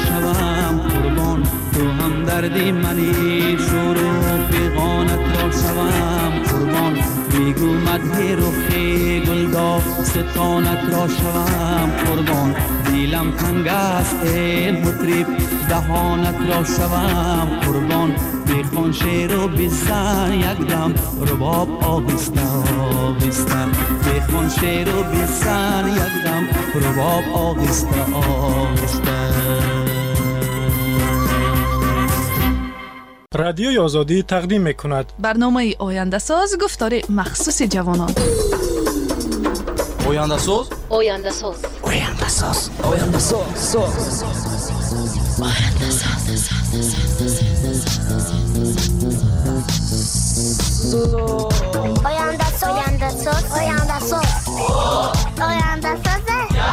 شوم قربان تو هم دردی منی شور و پیغانت را شوم قربان میگو مدح رخی گلداستانت را شوم قربان دیلم تنگ است ای مطرب دهانت را شوم قربان بخوان شعر و بزن یک دم رباب آهسته آهسته بخوان شعر و بزن یک دم رباب آهسته آهسته. رادیوی آزادی تقدیم میکند برنامه آینده ساز گفتار مخصوص جوانان. آینده ساز آینده ساز آینده ساز آینده ساز آینده ساز آینده ساز آینده ساز آینده ساز آینده ساز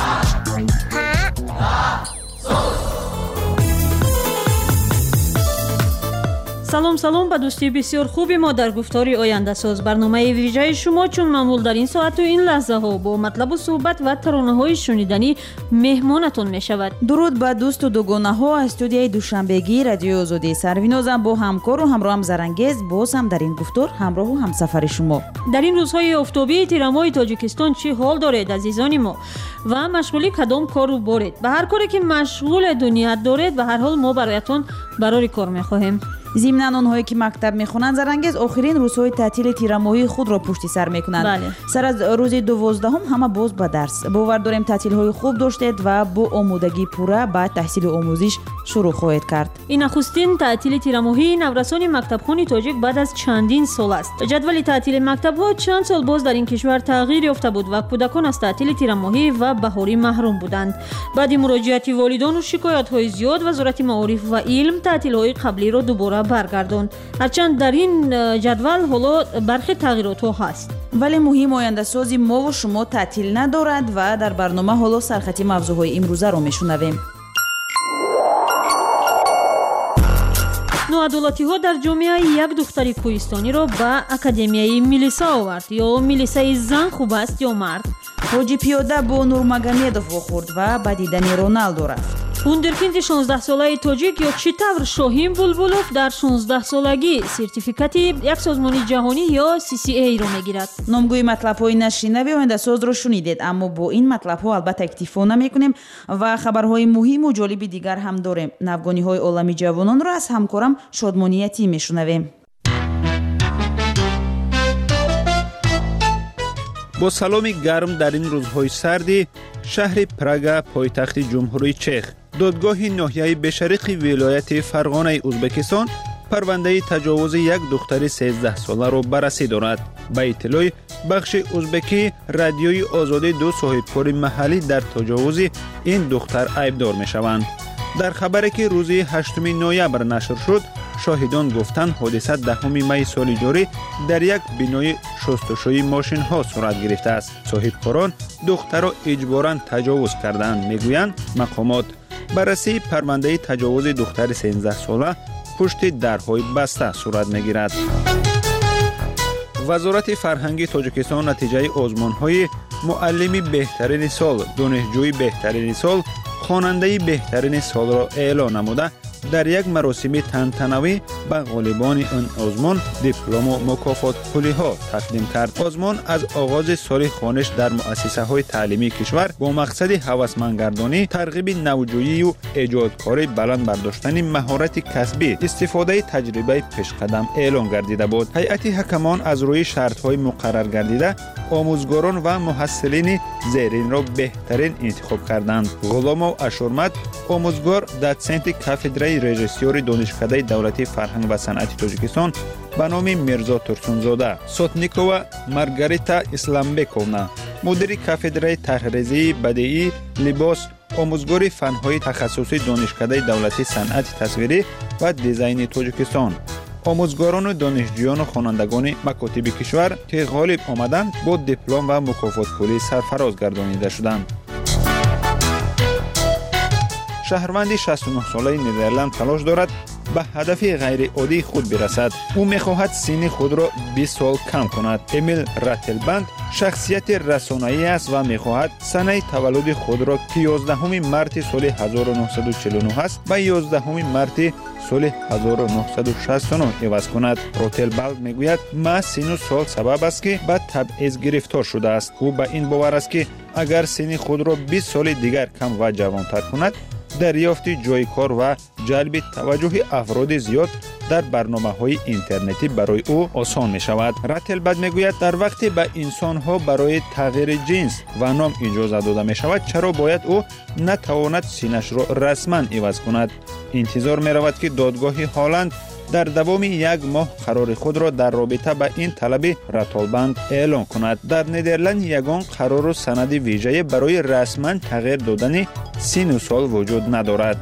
салом салом ба дӯстии бисёр хуби мо дар гуфтори ояндасоз барномаи виҷаи шумо чун маъмул дар ин соату ин лаҳзаҳо бо матлабу суҳбат ва таронаҳои шуниданӣ меҳмонатон мешавад. дуруд ба дӯсту дугонаҳо аз студияи душанбегии радиои озодӣ сарвинозам бо ҳамкору ҳамроҳам зарангез боз ҳам дар ин гуфтор ҳамроҳу ҳамсафари шумо. дар ин рӯзҳои офтобии тирамоҳи тоҷикистон чӣ ҳол доред азизони мо ва машғулӣ кадом кору боред? ба ҳар коре ки машғуледу ният доред ба ҳар ҳол мо бароятон барори кор мехоҳем. зимнан онҳое ки мактаб мехонанд зарангез охирин рӯзҳои таътили тирамоҳии худро пушти сар мекунанд. сар аз рӯзи дувоздаҳум ҳама боз ба дарс. бовар дорем таътилҳои хуб доштед ва бо омодагӣ пурра ба таҳсилу омӯзиш шурӯъ хоҳед кард. ин нахустин таътили тирамоҳии наврасони мактабхони тоҷик баъд аз чандин сол аст. ҷадвали таътили мактабҳо чанд сол боз дар ин кишвар тағйир ёфта буд ва кӯдакон аз таътили тирамоҳӣ ва баҳорӣ маҳрум буданд. баъди муроҷиати волидону шикоятҳои зиёд вазорати маориф ва илм таътилҳои қаблиро дубора баргардон. ҳарчанд дар ин ҷадвал ҳоло бархе тағйиротҳо ҳаст, вале муҳим ояндасози мову шумо таътил надорад ва дар барнома ҳоло сархати мавзӯъҳои имрӯзаро мешунавем. ноадолатиҳо дар ҷомеа як духтари кӯҳистониро ба академияи милиса овард. ё милисаи зан хуб аст ё мард? ҳоҷи пиёда бо нурмагомедов вохӯрд ва ба дидани роналдо рафт. вундеркинди шонздаҳсолаи тоҷик ё чӣ тавр шоҳин булбулов дар шонздаҳсолагӣ сертификати як созмони ҷаҳонӣ ё си си эй-ро мегирад. номгӯи матлабҳои нашри нави ояндасозро шунидед, аммо бо ин матлабҳо албатта иктифо намекунем ва хабарҳои муҳиму ҷолиби дигар ҳам дорем. навгониҳои олами ҷавононро аз ҳамкорам шодмониятӣ мешунавем. бо саломи гарм дар ин рӯзҳои сарди шаҳри прага пойтахти ҷумҳурии чех додгоҳи ноҳияи бешариқи вилояти фарғонаи ӯзбекистон парвандаи таҷовузи як духтари сездаҳсоларо баррасӣ дорад. ба иттилои бахши ӯзбекии радиои озодӣ ду соҳибкори маҳаллӣ дар таҷовузи ин духтар айбдор мешаванд. дар хабаре ки рӯзи ҳаштуми ноябр нашр шуд шоҳидон гуфтанд ҳодиса даҳуми майи соли ҷорӣ дар як бинои шустушӯи мошинҳо сурат гирифтааст. соҳибкорон духтаро иҷборан таҷовуз карданд, мегӯянд мақомот. баррасии парвандаи таҷовузи духтари сенздаҳсола пушти дарҳои баста сурат мегирад. вазорати фарҳанги тоҷикистон натиҷаи озмонҳои муаллими беҳтарини сол, донишҷӯи беҳтарини сол, хонандаи беҳтарини солро эълон намуда дар як маросими тантанавӣ ба ғолибони он озмон диплому мукофотпулиҳо тақдим кард. озмон аз оғози соли хониш дар муассисаҳои таълимии кишвар бо мақсади ҳавасмандгардонӣ, тарғиби навҷӯию эҷодкорӣ, баланд бардоштани маҳорати касбӣ, истифодаи таҷрибаи пешқадам эълон гардида буд. ҳайати ҳакамон аз рӯи шартҳои муқаррар гардида омӯзгорон ва муҳассилини зеринро беҳтарин интихоб карданд. ғуломов ашурмат, омӯзгор, дотсенти кафедраи режиссёри донишкадаи давлатии фарҳанг ва санъати тоҷикистон ба номи мирзо турсунзода, сотникова маргарита исламбековна, мудири кафедраи тарҳрезии бадеӣ, либос, омӯзгори фанҳои тахассусии донишкадаи давлатии санъати тасвирӣ ва дизайни тоҷикистон, омӯзгорону донишҷӯёну хонандагони макотиби кишвар ки ғолиб омаданд бо диплом ва мукофотпулӣ сарфароз гардонида шуданд. шаҳрванди шасту нӯҳ солаи нидерланд талош дорад به هدف غیر عادی خود برسد. او می‌خواهد سن خود را بیست سال کم کند. امیل راتلبند شخصیت رسانه‌ای است و می‌خواهد سنه تولد خود را که یازدهم مارس سال هزار و نهصد و چهل و نه است به یازدهم مارس سال هزار و نهصد و شصت و نه عوض کند. راتلبند میگوید ما سن و سال سبب است که به تبعیض گرفتار شده است. او به این باور است که اگر سن خود را بیست سال دیگر کم و جوانتر کند دریافت جای کار و جلب توجه افراد زیاد در برنامه‌های اینترنتی برای او آسان می شود. راتلبند میگوید در وقتی به انسان‌ها برای تغییر جنس و نام اجازه داده می شود چرا باید او نتواند سینش را رسما عوض کند. انتظار می رود که دادگاه هالند در دوام یک ماه قرار خود را در رابطه با این طلب راتلبند اعلام کند. در نیدرلند یگان قرار و سند ویژه برای رسما تغییر دادن سن و سال وجود ندارد.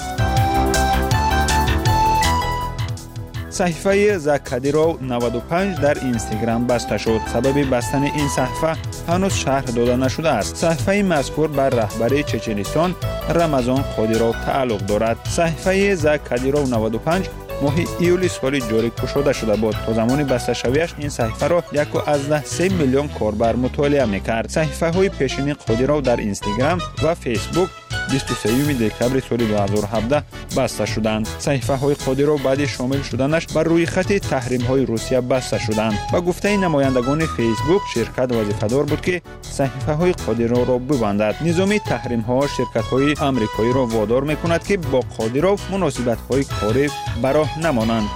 صحیفه زکادیرو نود و پنج در اینستاگرام بسته شد. سبب بستن این صحیفه هنوز شرح داده نشده است. صحیفه مذکور بر رهبر چچنستان رمضان قادیروف تعلق دارد. صحیفه زکادیرو نود و پنج ماه ایولی سال جاری گشوده شده بود. تا زمان بسته شویش این صحیفه را یک و از سه میلیون کاربر مطالعه میکرد. صحیفه های پیشین قادیروف در اینستاگرام و فیسبوک بیست و سوم دکتبر سال دو هزار و هفده بسته شدند. صحیفه های قادیروف بعد شامل شدنش بر روی خط تحریم های روسیه بسته شدند. با گفته نمایندگان فیسبوک شرکت وظیفه‌دار بود که صحیفه های قادیروف را ببندد. نظام تحریم ها شرکت های آمریکایی را وادار میکند که با قادیروف مناسبت های کاری براه نمانند.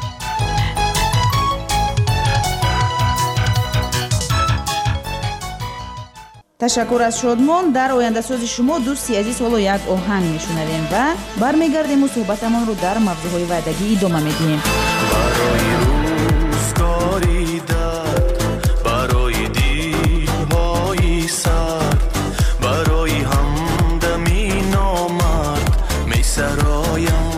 تشکر از شادمان. در آینده ساز شما دوستی عزیز حالا یک آهنگ میشنویم و برمیگردیم و صحبتمان رو در موضوعهای وعدگی ادامه میدیم. برای روزگاری درد، برای دیوهای سرد، برای همدمی نامرد میسرایم،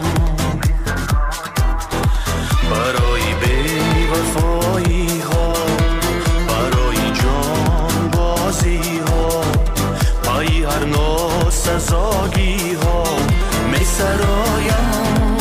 برای بی‌وفایی ها، برای جان بازی ها، پای هر ناسزاگی ها میسرایم.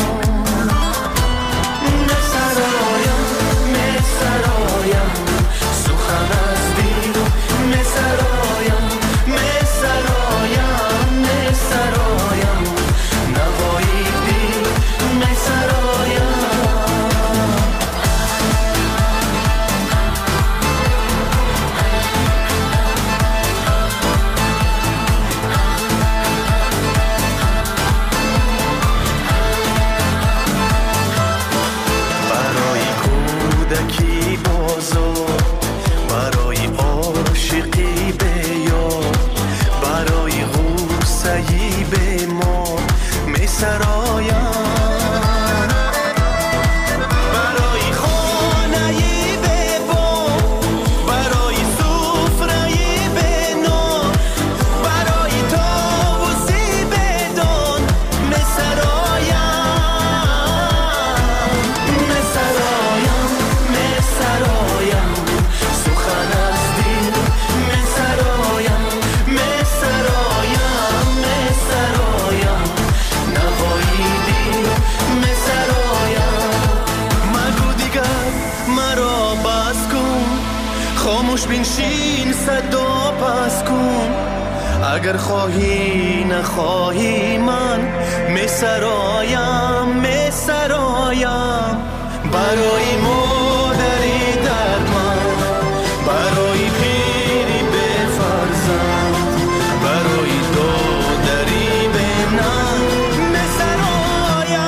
بنشین صدا پس کن، اگر خواهی نخواهی من می سرایم می سرایم. برای مادری درمان، برای پیری به فرزند، برای دادری به نن می سرایم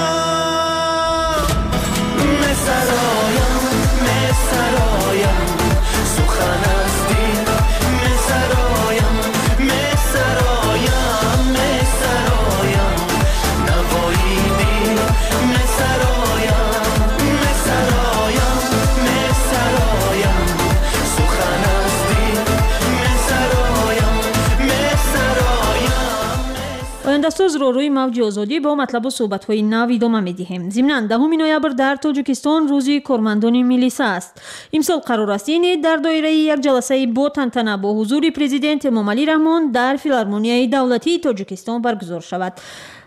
می سرایم می سرایم. سخن از دل می سرایم می سرایم می سرایم. نوای دل می سرایم می سرایم می سرایم. سخن از دل می سرایم می سرایم. آینده‌ساز رو روی موج آزادی با مطلب و صحبت‌های نو ادامه می‌دهیم. ضمناً دهم نوامبر در تاجیکستان روزی کارمندان ملیسا است. امسال قرار است این در دایره یک جلسه با تنتنه با حضور پرزیدنت امام علی رحمان در فیلارمونیای دولتی تاجیکستان برگزار شود.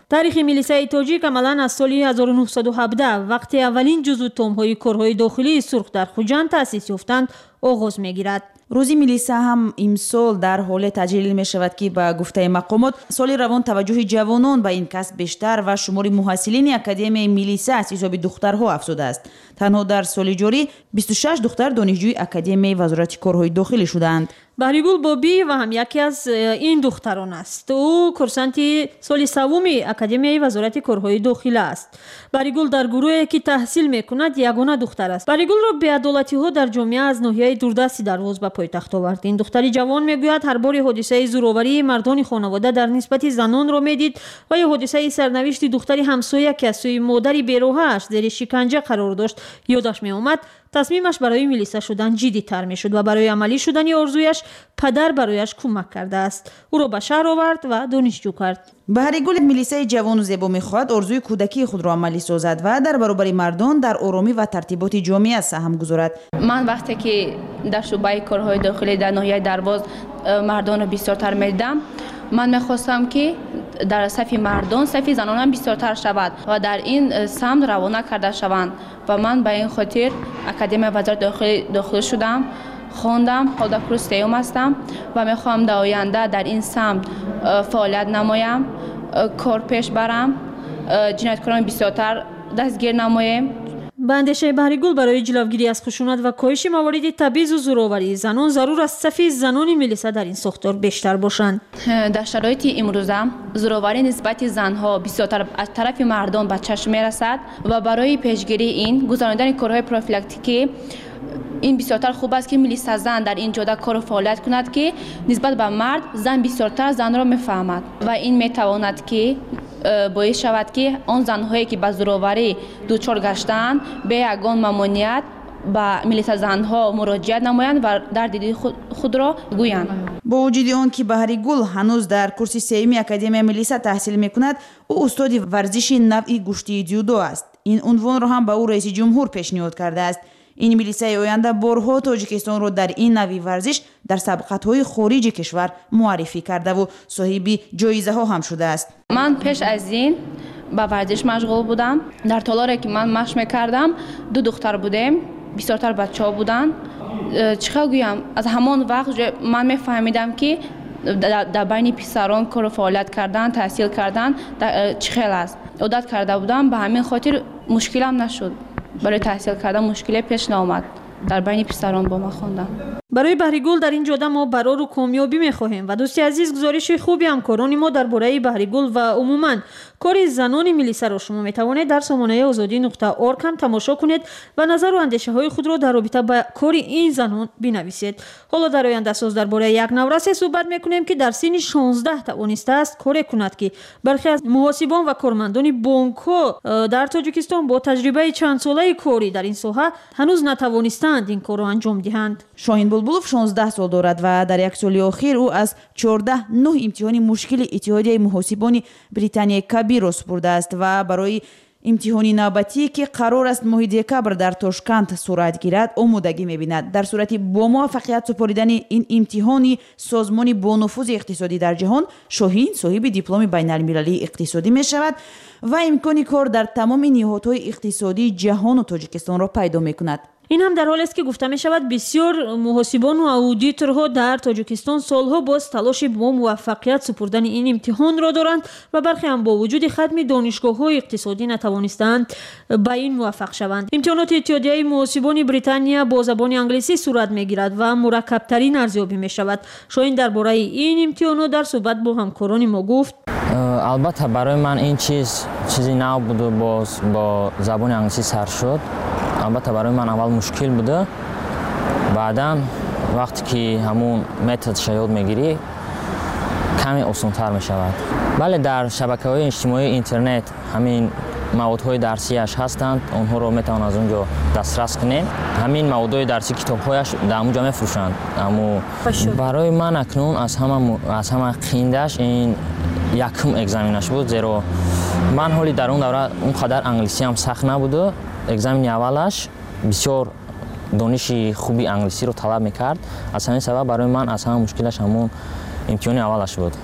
تاریخ میلیسای تاجیک عملاً از سال هزار و نهصد و هفده وقتی اولین جزو تمهای کارهای داخلی سرخ در خوجند تأسیس یافتند آغاز میگیرد. روزی میلیسا هم امسال در حال تجلیل می شود که با گفته مقامات سال روان توجه جوانان به این کسب بیشتر و شمار محصلین اکادمی میلیسا از حساب دخترها افزوده است. تنها در سال جاری بیست و شش دختر دانشجوی اکادمی وزارت کارهای داخلی شدند. بهریگل بابی و هم یکی از این دختران است. او کورسانتی سال سوم اکادمی وزارت کارهای داخلی است. بهریگل در گروهی که تحصیل میکند یگانه دختر است. بهریگل را بی‌عدالتی ها در جامعه از ناحیه دوردستی درواز به پایتخت آورد. این دختری جوان میگوید هر بار حادثه زورآوری مردان خانواده در نسبت زنان را میدید و یا حادثه سرنوشت دختری همسایه که از سوی مادری بی‌روحش زیر شکنجه قرار داشت یادش میآمد، تصمیمش برای میلیسا شدن جدی تر می شد و برای عملی شدن آرزویش پدر برایش کمک کرده است. او را به شهر آورد و دانشجو کرد. بهریگل میلیسای جوان و زیبا میخواهد آرزوی کودکی خود را عملی سازد و در برابر مردان در آرامی و ترتیبات جامعه سهم گذارد. من وقتی که در شعبه کارهای داخلی در ناحیه درواز مردان را بسیارتر میدیدم، من میخواستم که در صف مردان صف زنان هم بسیارتر شود و در این سمت روانه کرده شوند و من به این خاطر اکادمی وزارت داخلی داخل شدم، خواندم، حال در کورس سیوم هستم و میخوام در آینده در این سمت فعالیت نمایم، کار پیش برم، جنایتکاران بسیارتر دستگیر نمایم. به اندیشه بهریگل برای جلوگیری از خشونت و کاهش موارد تبعیض و زورآوری زنان ضرور است صف زنان میلیسا در این ساختار بیشتر باشند. در شرایط امروزه زورآوری نسبت زنها بسیارتر از طرف مردان به چشم میرسد و برای پیشگیری این گذراندن کارهای پروفیلاکتیکی این بسیارتر خوب است که میلیسا زن در این جاده کار و فعالیت کند که نسبت به مرد زن بسیارتر زن را میفهمد و این میتواند که باعث شود که آن زنهایی که به زورآوری دچار گشتند به یگان ممانعت به میلیسا زنها مراجعت نمایند و درد خود, خود را گویند. با وجود آن که بهریگل هنوز در کورس سوم اکادمی میلیسا تحصیل میکند، او استاد ورزش نوعی گشتی جودو است. این عنوان را هم به او رئیس جمهور پیشنهاد کرده است. این میلیسای آینده بارها تاجیکستان را در این نوع ورزش در سباقات خارج کشور معرفی کرده و صاحب جایزه ها هم شده است. من پیش از این با ورزش مشغول بودم. در تالاری که من مشق میکردم دو دختر بودیم، بسیارتر بچه ها بودن. چقدر گویم از همان وقت من میفهمیدم که در بین پسران کار و فعالیت کردن، تحصیل کردن چه است. عادت کرده بودم، به همین خاطر مشکلم نشد. برای تحصیل کردن مشکلی پیش نآمد. در بین پسران با ما خواندم. برای بهریگل در این جاده ما برار و کامیابی میخواهیم و دوستی عزیز گزارش خوبی همکاران ما درباره بهریگل و عموما کار زنان میلیسا را شما میتوانید در سامانه آزادی نقطه اورگ هم تماشا کنید و نظر و اندیشه های خود را در رابطه با کار این زنان بنویسید. حالا در آینده ساز درباره یک نورس صحبت میکنیم که در سن شانزده توانسته است کار کند که برخی از محاسبان و کارمندان بانک ها در تاجیکستان با تجربه چند ساله کاری در این ساحه هنوز نتوانستند این کار را انجام دهند. شاهین بلبلوف شانزده سال دارد و در یک سال اخیر او از چهارده نه امتحان مشکل اتحادیه محاسبان بریتانیای کبیر را سپرده است و برای امتحانی نوبتی که قرار است ماه دکبر در تاشکند صورت گیرد آمادگی می‌بیند. در صورتی با موفقیت سپردن این امتحانی سازمان با نفوذ اقتصادی در جهان، شاهین صاحب دیپلم بین‌المللی اقتصادی می‌شود و امکان کار در تمام نهادهای اقتصادی جهان و تاجیکستان را پیدا می‌کند. این هم در حالی است که گفته می شود بسیار محاسبان و اودیتورها در تاجیکستان سالها باز تلاش با موفقیت سپردن این امتحان را دارند و برخی هم با وجود ختم دانشگاه‌های اقتصادی نتوانستند به این موفق شوند. امتحانات اتحادیه محاسبان بریتانیا با زبان انگلیسی صورت میگیرد و مرکب‌ترین ارزیابی می شود. شاید درباره این امتحانات در صحبت با همکاران ما گفت: البته برای من این چیز چیزی نو بود و باز با زبان انگلیسی سر شد. البته برای من اول مشکل بوده، بعدا وقتی که همون متد یاد میگیری کمی آسان‌تر می شود. بله، در شبکه‌های اجتماعی اینترنت همین موادهای درسیش هستند، اونها رو میتوان از اونجا دسترس کنیم. همین موادهای درسی کتاب‌هایش در اونجا میفروشند. اما برای من اکنون از همه از همه قیندش این یکم اگزمینش بود، زیرا من حالی در اون دوره اونقدر انگلیسی هم سخت نبود. اگزمین اولش بسیار دانش خوبی انگلیسی رو طلب میکرد. از همین سبب برای من از همه مشکلش همون امتحان اولش بود.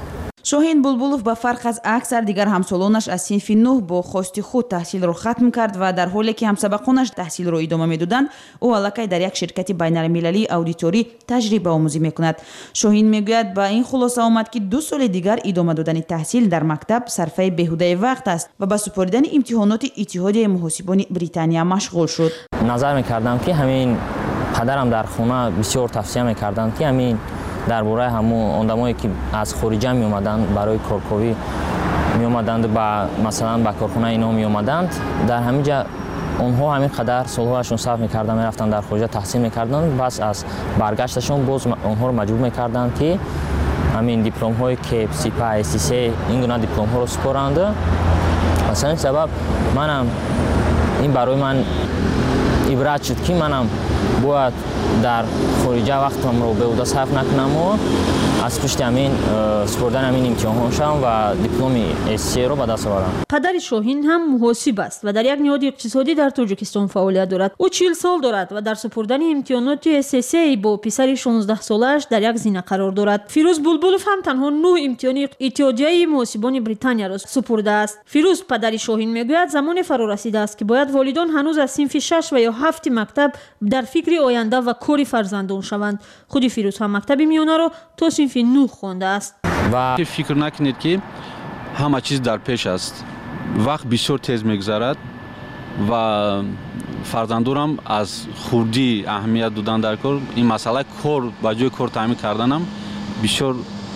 шоҳин булбулов ба фарқ аз аксар дигар ҳамсолонаш аз синфи нӯҳ бо хости худ таҳсилро хатм кард ва дар ҳоле ки ҳамсабақонаш таҳсилро идома медоданд ӯ аллакай дар як ширкати байналмилалии аудиторӣ таҷрибаомӯзӣ мекунад. шоҳин мегӯяд ба ин хулоса омад ки ду соли дигар идома додани таҳсил дар мактаб сарфаи беҳудаи вақт аст ва ба супоридани имтиҳоноти иттиҳодияи муҳосибони британия машғул шуд. назар мекардам ки ҳамин падарам дар хона бисёр тавсия мекарданд ки ҳамин дар бораи ҳамун одамое ки аз хориҷа меомаданд барои корковӣ меомаданд ба масалан ба корхона ино меомаданд дар ҳамин ҷа онҳо ҳамин қадар солҳоашон сарф мекарданд мерафтанд дар хориҷа таҳсил мекарданд бас аз баргашташон боз онҳоро маҷбур мекарданд ки ҳамин дипломҳои кеп сипа эсисе ин гуна дипломҳоро супоранд. аз ҳамин сабаб манам ин барои ман ибрат шуд ки манам бояд дар хориҷа вақтамро беҳуда сарф накунаму аз пушти ҳамин супордани ҳамин имтиҳонҳо шавам ва дипломи эсиро ба даст оварам. падари шоҳин ҳам муҳосиб аст ва дар як ниҳоди иқтисодӣ дар тоҷикистон фаъолият дорад. ӯ чил сол дорад ва дар супурдани имтиҳоноти эссе бо писари шонздаҳсолааш дар як зина қарор дорад. фирӯз булбулов ҳам танҳо нӯҳ имтиҳони иттиҳодияи муҳосибони британияро супурдааст. фирӯз падари шоҳин мегӯяд замоне фаро расидааст ки бояд волидон ҳанӯз аз синфи шаш ва ё ҳафти мактаб дар фикри оянда ва кори фарзандон шаванд. худи фирӯз ҳам мактаби миёнаро то синфи нӯҳ хондааст. ва фикр накунед ки ҳама чиз дар пеш аст. вақт бисёр тез мегузарад ва фарзандонам аз хурдӣ аҳамият додан дар кор ин масъала кор ба ҷои кор таъмин карданам бисёр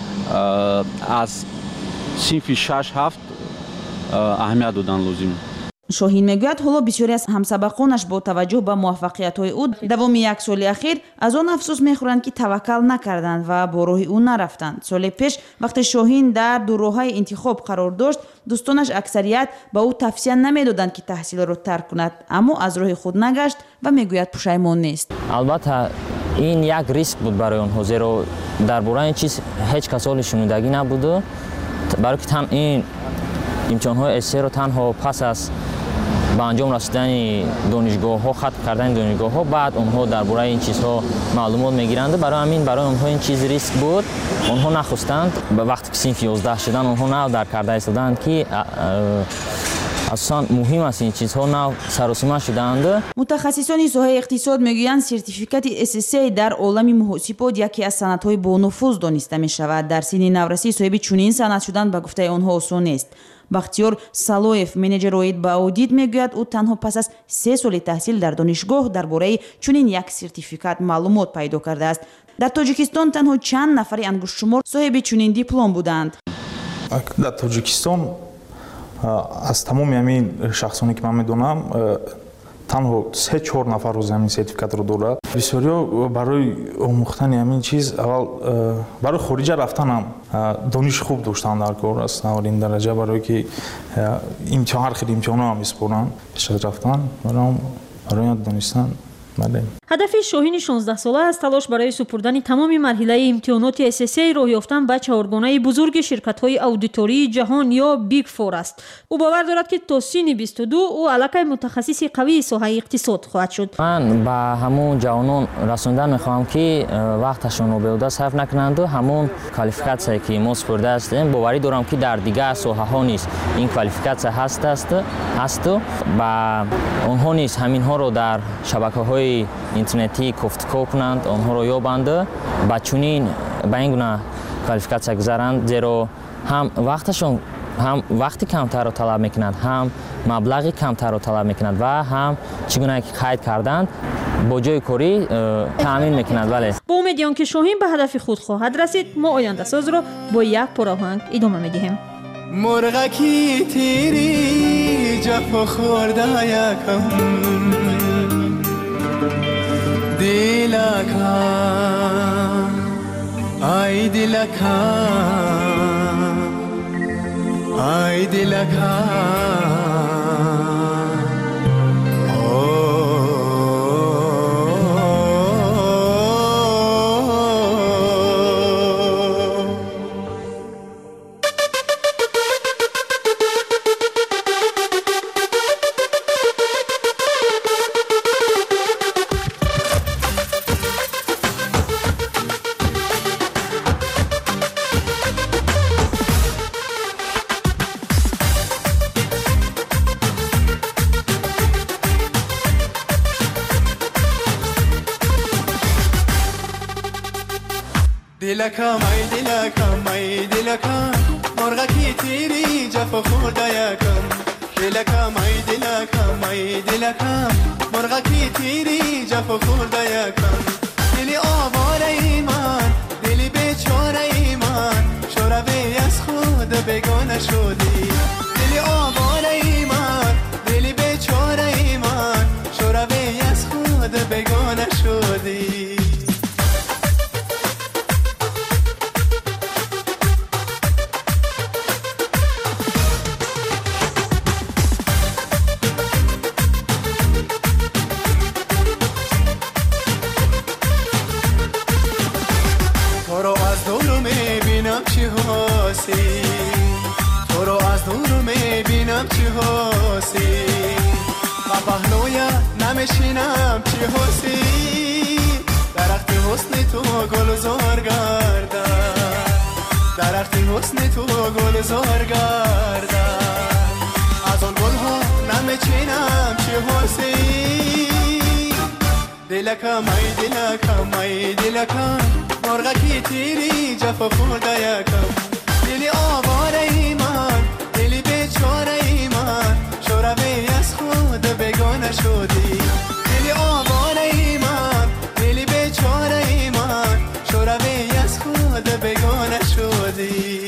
аз синфи шаш ҳафт аҳамият додан лозим. шоҳин мегӯяд ҳоло бисёре аз ҳамсабақонаш бо таваҷҷӯҳ ба муваффақиятҳои ӯ давоми як соли ахир аз он афсӯс мехӯранд ки таваккал накарданд ва бо роҳи ӯ нарафтанд. соли пеш вақте шоҳин дар дурроҳаи интихоб қарор дошт дӯстонаш аксарият ба ӯ тавсия намедоданд ки таҳсилро тарк кунад, аммо аз роҳи худ нагашт ва мегӯяд пушаймон нест. албатта ин як риск буд барои онҳо, зеро дар бораи ин чиз ҳеҷ кас оли шунудагӣ набуду, барои ки тан ин имтиҳонҳои эсеро танҳо пас аз ба анҷом расидани донишгоҳҳо хатм кардани донишгоҳҳо баъд онҳо дар бораи ин чизҳо маълумот мегиранд. барои ҳамин барои онҳо ин чиз риск буд. онҳо нахостанд вақте ки синфи ёздаҳ шуданд онҳо нав дар карда истоданд ки асосан муҳим аст ин чизҳо нав саросима шудаанд. мутахассисони соҳаи иқтисод мегӯянд сертификати эссе дар олами муҳосибот яке аз санадҳои бонуфуз дониста мешавад. дар синни наврасӣ соҳиби чунин санад шудан ба гуфтаи онҳо осон нест. бахтиёр салоев менеҷер оид ба аудит мегӯяд ӯ танҳо пас аз се соли таҳсил дар донишгоҳ дар бораи чунин як сертификат маълумот пайдо кардааст. дар тоҷикистон танҳо чанд нафари ангуштшумор соҳиби чунин диплом буданд. дар тоҷикистон аз тамоми ҳамин шахсоне ки ман медонам танҳо се чор нафар рӯз ҳамин сертификатро дорад. бисёриҳо барои омӯхтани ҳамин чиз аввал барои хориҷа рафтанам дониши хуб доштан дар кор аз аввалин дараҷа, барое ки имтиҳон ҳар хел имтиҳонро ҳам испоранд пеш аз рафтан барои донистан. ҳадафи шоҳини шонздаҳсола аз талош барои супурдани тамоми марҳилаи имтиҳоноти эссе роҳ ёфтан ба чаҳоргонаи бузурги ширкатҳои аудитории ҷаҳон ё биг фор аст. ӯ бовар дорад ки то синни бисту ду ӯ аллакай мутахассиси қавии соҳаи иқтисод хоҳад шуд. ман ба ҳамун ҷавонон расондан мехоҳам ки вақташонро беҳуда сарф накунанду ҳамун квалификатсие ки мо супурда ҳастем боварӣ дорам ки дар дигар соҳаҳо низ ин квалификатсия ҳасту ба онҳо низ ҳаминҳоро дар шабакаҳои интернетӣ кофткор кунанд, онҳоро ёбанд, ба чунин ба ин гуна квалификатсия гузаранд, зеро ҳам вақташон ҳам вақти камтарро талаб мекунад, ҳам маблағи камтарро талаб мекунад ва ҳам чӣ гуна ки қайд карданд бо ҷои корӣ таъмин мекунад. бале бо умеди он ки шоҳин ба ҳадафи худ хоҳад расид, мо ояндасозро бо як пораҳанг идома медиҳем. مرغکی تیری جفا خورده یکم دیلکا ای دیلکا ای دیلکا دلکم ای دلکم ای دلکم مرغکی تیری جفا خورده یکم دلکم ای دلکم ای دلکم مرغکی تیری جفا خورده یکم دلی آواره ای من دلی بیچاره ای من شوروی از خود بگانه شدی دلی آواره ای من دلی بیچاره ای من شوروی از خود بگانه شدی تو رو از دور میبینم چی حاسی و پهلوی نمیشینم چی حاسی درخت حسن تو گلزار گردن درخت حسن تو گلزار گردن از آن گلها نمیچینم چی حاسی دلکم ای دلکم ای دلکم مرغکی تیری جفا خورده یکم دلی آواره ای من دلی بیچاره ای من شوروی از خود بگانه شدی دلی آواره ای من دلی بیچاره ای من شوروی از خود بگانه شدی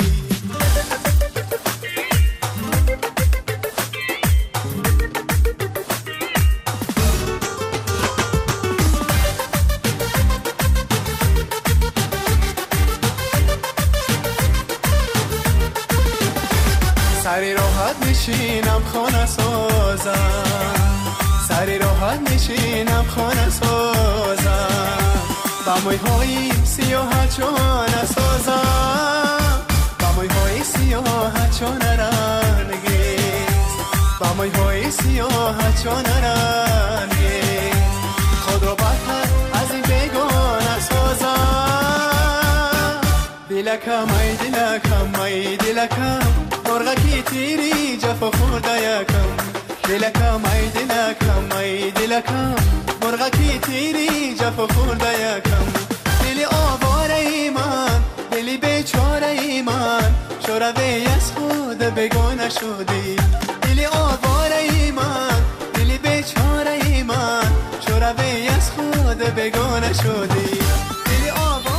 سری راحت نشینم خانه سازم سری راحت نشینم خانه سازم با موی های سیاه چون سازم با موی های سیاه چون رنگیز با موی های سیاه چون رنگیز خود رو بدتر از این بیگانه سازم دلکم ای دلکم ای دلکم مرغکی تیری جفا خورده یکم دلکم ای دلکم ای دلکم مرغکی تیری جفا خورده یکم دلی آواره ای من دلی بیچاره ای من شوروی از خود بگانه شدی دلی آواره ای من دلی بیچاره ای من شوروی از خود بگانه شدی دلی آواره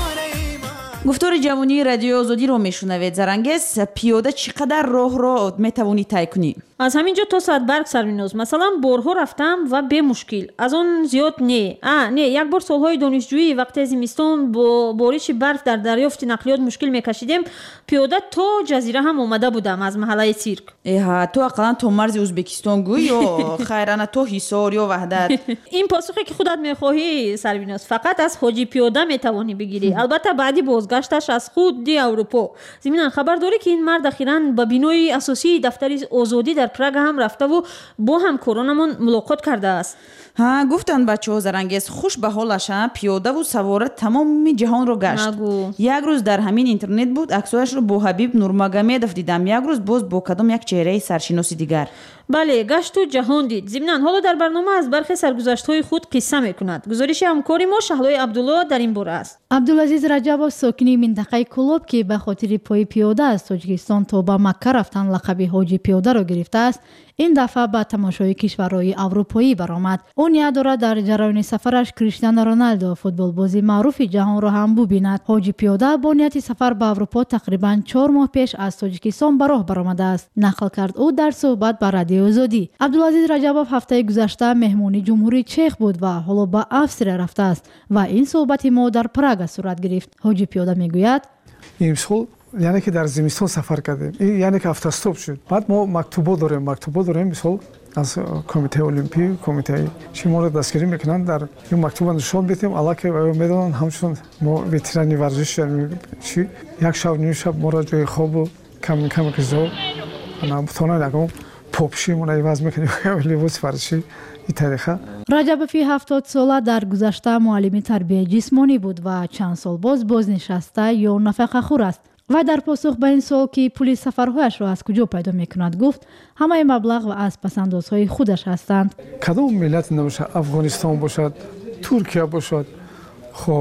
گفتار جوانی رادیو آزادی رو میشنوید. زرنگس پیاده چقدر راه رو میتوانی طی کنی؟ از همینجا تا ساعت برق سروینوز مثلا برها رفتم و به مشکل از اون زیاد نه آ نه یک بار سالهای دانشجویی وقتی زمستان با بارش برف در دریافت نقلیات مشکل میکشیدیم پیاده تا جزیره هم اومده بودم از محله سیرک. اه تو اقلا تو مرز ازبکستان گوی یا خیرانه تو حصار یا وحدت؟ این پاسخی که خودت میخواهی سروینوز فقط از حاجی پیاده میتوانی بگیری. البته بعدی بازگشتش از خود دی اروپا. ضمن خبر داری که این مرد اخیراً به بینای اساسی دفتر آزادی در پراگ هم رفته و با هم کرونمون ملاقات کرده است. ها گفتن بچه‌ها زرنگس خوش به حالش پیاده و سوار تمام جهان رو گشت. نگو. یک روز در همین اینترنت بود عکسش رو با حبیب نورمگامدوف دیدم، یک روز باز با کدام یک چهره سرشناسی دیگر. بله گشت و جهان دید. ضمن حالا در برنامه از برخی سرگذشت‌های خود قصه می‌کند. گزارش همکاری ما شهلای عبدالله در این باره است. عبدالعزیز رجبov ساکنی منطقه کلوب که به خاطر پای پیاده از تاجیکستان تا به مکه رفتن لقب حاجی پیاده را گرفته است، این دفعه به تماشای کشورهای اروپایی برآمد. اون یاد دارد در جریان سفرش کریستیانو رونالدو فوتبال بازی معروف جهان را هم ببیند. حاجی پیاده با نیت سفر به اروپا تقریباً چهار ماه پیش از تاجیکستان به راه برآمده است، نقل کرد او در صحبت با رادیو آزادی. عبدالعزیز رجبov هفته گذشته مهمانی جمهوری چک بود و حالا به افسر رفته است و این صحبت ما در پراگ صورت گرفت. حاجی پیاده میگوید امسال یعنی که در زمستان سفر کردیم، یعنی که автостоп شد. بعد ما مکتوبا داریم، مکتوبا داریم مثلا از کمیته المپی، کمیته چی ما رو دستگیری میکنن، در این مکتوب نشون میدیم علاقه میدونن همچون ما وترانی ورزش چی یک شب نیم شب ما را جای خواب کم کم کزو انا بتونه نگم پاپشی ما عوض میکنیم لباس ورزشی این طریقه. رجبوفی هفتاد ساله در گذشته معلم تربیت جسمانی بود و چند سال باز بازنشسته یا نفقه خور است. و در پاسخ به این سوال که پول سفرهایش را از کجا پیدا میکند گفت همه مبلغ و از پسندازهای خودش هستند. کدام ملت نباشه، افغانستان باشد، ترکیه باشد، خب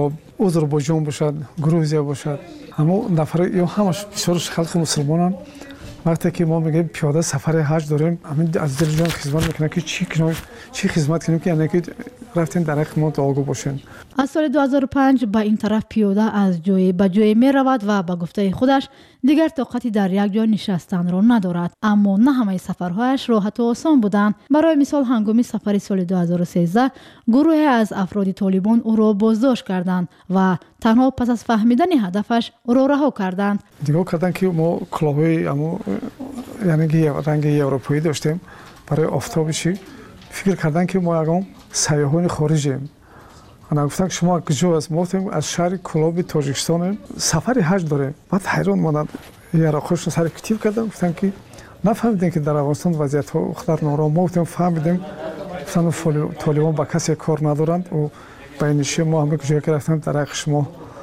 озербайҷон бошад, грузия бошад, ҳамо нафари ё ҳамаш бисёр халқи мусулмонам вақте ки мо мегӯем пиёда сафари ҳаҷ дорем, ҳамин аз дили ҷон хизмат мекунем ки чӣ кунем, чӣ хизмат кунем ки яъне ки рафтем дар ҳаққи мо дуогӯ бошем. аз соли ду ҳазору панҷ ба ин тараф пиёда аз ҷое ба ҷое меравад ва ба гуфтаи худаш дигар тоқати дар як ҷо нишастанро надорад. Аммо на ҳамаи сафарҳояш роҳату осон буданд. Барои мисол ҳангоми сафари соли ду ҳазору сенздаҳ гурӯҳе аз афроди толибон ӯро боздошт карданд ва танҳо пас аз фаҳмидани ҳадафаш ӯро раҳо карданд. Нигоҳ карданд ки мо кулоҳои амо яъне ки ранги европоӣ доштем барои офтоби чӣ фикр карданд ки мо ягон сайёҳони хориҷем. Ана гуфтанд ки шумо куҷо аст? Мо гуфтем аз шаҳри Кулоби Тоҷикистонем, сафари ҳаҷ дорем. Баъд ҳайрон монанд яроқҳошро сари кутив карданд, гуфтанд ки нафаҳмидем ки дар Афғонистон вазъиятҳо худат нором. Мо гуфтем фаҳмидем. Гуфтанд толибон ба касе кор надоранд. У ба ин ниши мо ҳама куҷое ки рафтем дар ҳаққи шумо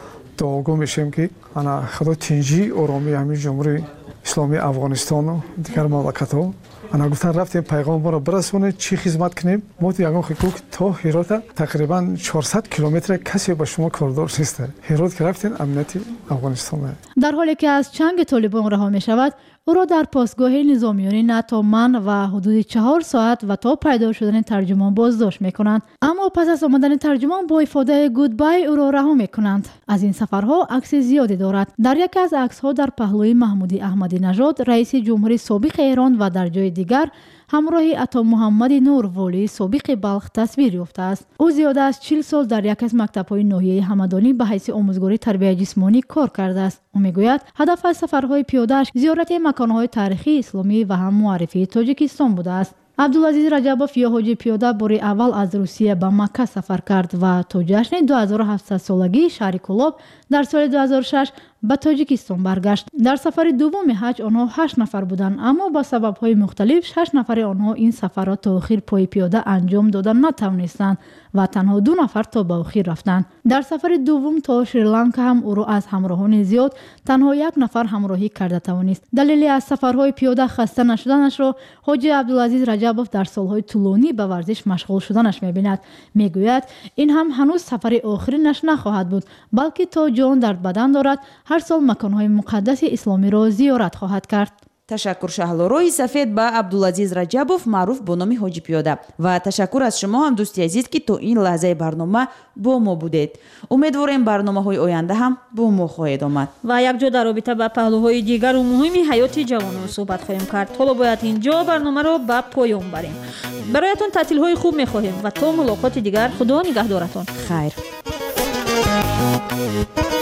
дуогӯ мешем ки ана худо тинҷӣ оромии ҳамин ҷумҳурии исломии Афғонистону дигар мамлакатҳо ана гуфтан рафтем пайғомборо бирасонед чӣ хизмат кунем. Мо ягон хикӯк то Ҳерота тақрибан чорсад километр касе ба шумо кордор нест. Ҳерот ки рафтем амнияти Афғонистон. дар ҳоле ки аз чанги толибон раҳо мешавад, ӯро дар постгоҳи низомиёни НАТО ман ва ҳудуди чаҳор соат ва то пайдо шудани тарҷумон боздошт мекунанд. Аммо пас аз омадани тарҷумон бо ифодаи гудбай ӯро раҳо мекунанд. аз ин сафарҳо акси зиёде дорад. дар яке аз аксҳо дар паҳлӯи Маҳмуди Аҳмадинажод раиси ҷумҳури собиқи Эрон ва дар ҷои дигар ҳамроҳи Ато Муҳаммади Нур волии собиқи Балх тасвир ёфтааст. ӯ зиёда аз чил сол дар яке аз мактабҳои ноҳияи ҳамадонӣ ба ҳайси омӯзгори тарбияи ҷисмонӣ кор кардааст. ӯ мегӯяд ҳадаф аз сафарҳои пиёдааш зиёрати маконҳои тарихии исломӣ ва ҳам муаррифии Тоҷикистон будааст. Абдулазиз Раҷабов ё ҳоҷи пиёда бори аввал аз Русия ба Макка сафар кард ва то ҷашни ду ҳазору ҳафтсадсолагии шаҳри Кулоб дар соли ду ҳазору шаш ба Тоҷикистон баргашт. Дар сафари дуввуми ҳаҷ онҳо ҳашт нафар буданд, аммо ба сабабҳои мухталиф шаш нафари онҳо ин сафарро то охир пои пиёда анҷом дода натавонистанд ва танҳо ду нафар то ба охир рафтанд. Дар сафари дуввум то Шри-Ланка ҳам ӯро аз ҳамроҳони зиёд танҳо як нафар ҳамроҳӣ карда тавонист. далели аз сафарҳои пиёда хаста нашуданашро ҳоҷи Абдулазиз Раҷабов дар солҳои тӯлонӣ ба варзиш машғул шуданаш мебинад. мегӯяд ин ҳам ҳанӯз сафари охиринаш нахоҳад буд, балки то ҷон дар бадан дорад ҳар сол маконҳои муқаддаси исломиро зиёрат хоҳад кард. ташаккур шаҳлорои сафед ба Абдулазиз Раҷабов маъруф бо номи ҳоҷи пиёда ва ташаккур аз шумо ҳам дӯсти азиз ки то ин лаҳзаи барнома бо мо будед. умедворем барномаҳои оянда ҳам бо мо хоҳед омад ва якҷо дар робита ба паҳлӯҳои дигару муҳими ҳаёти ҷавонон суҳбат хоҳем кард. ҳоло бояд инҷо барномаро ба поён барем. бароятон таътилҳои хуб мехоҳем ва то мулоқоти дигар худо нигаҳдоратон. хайр.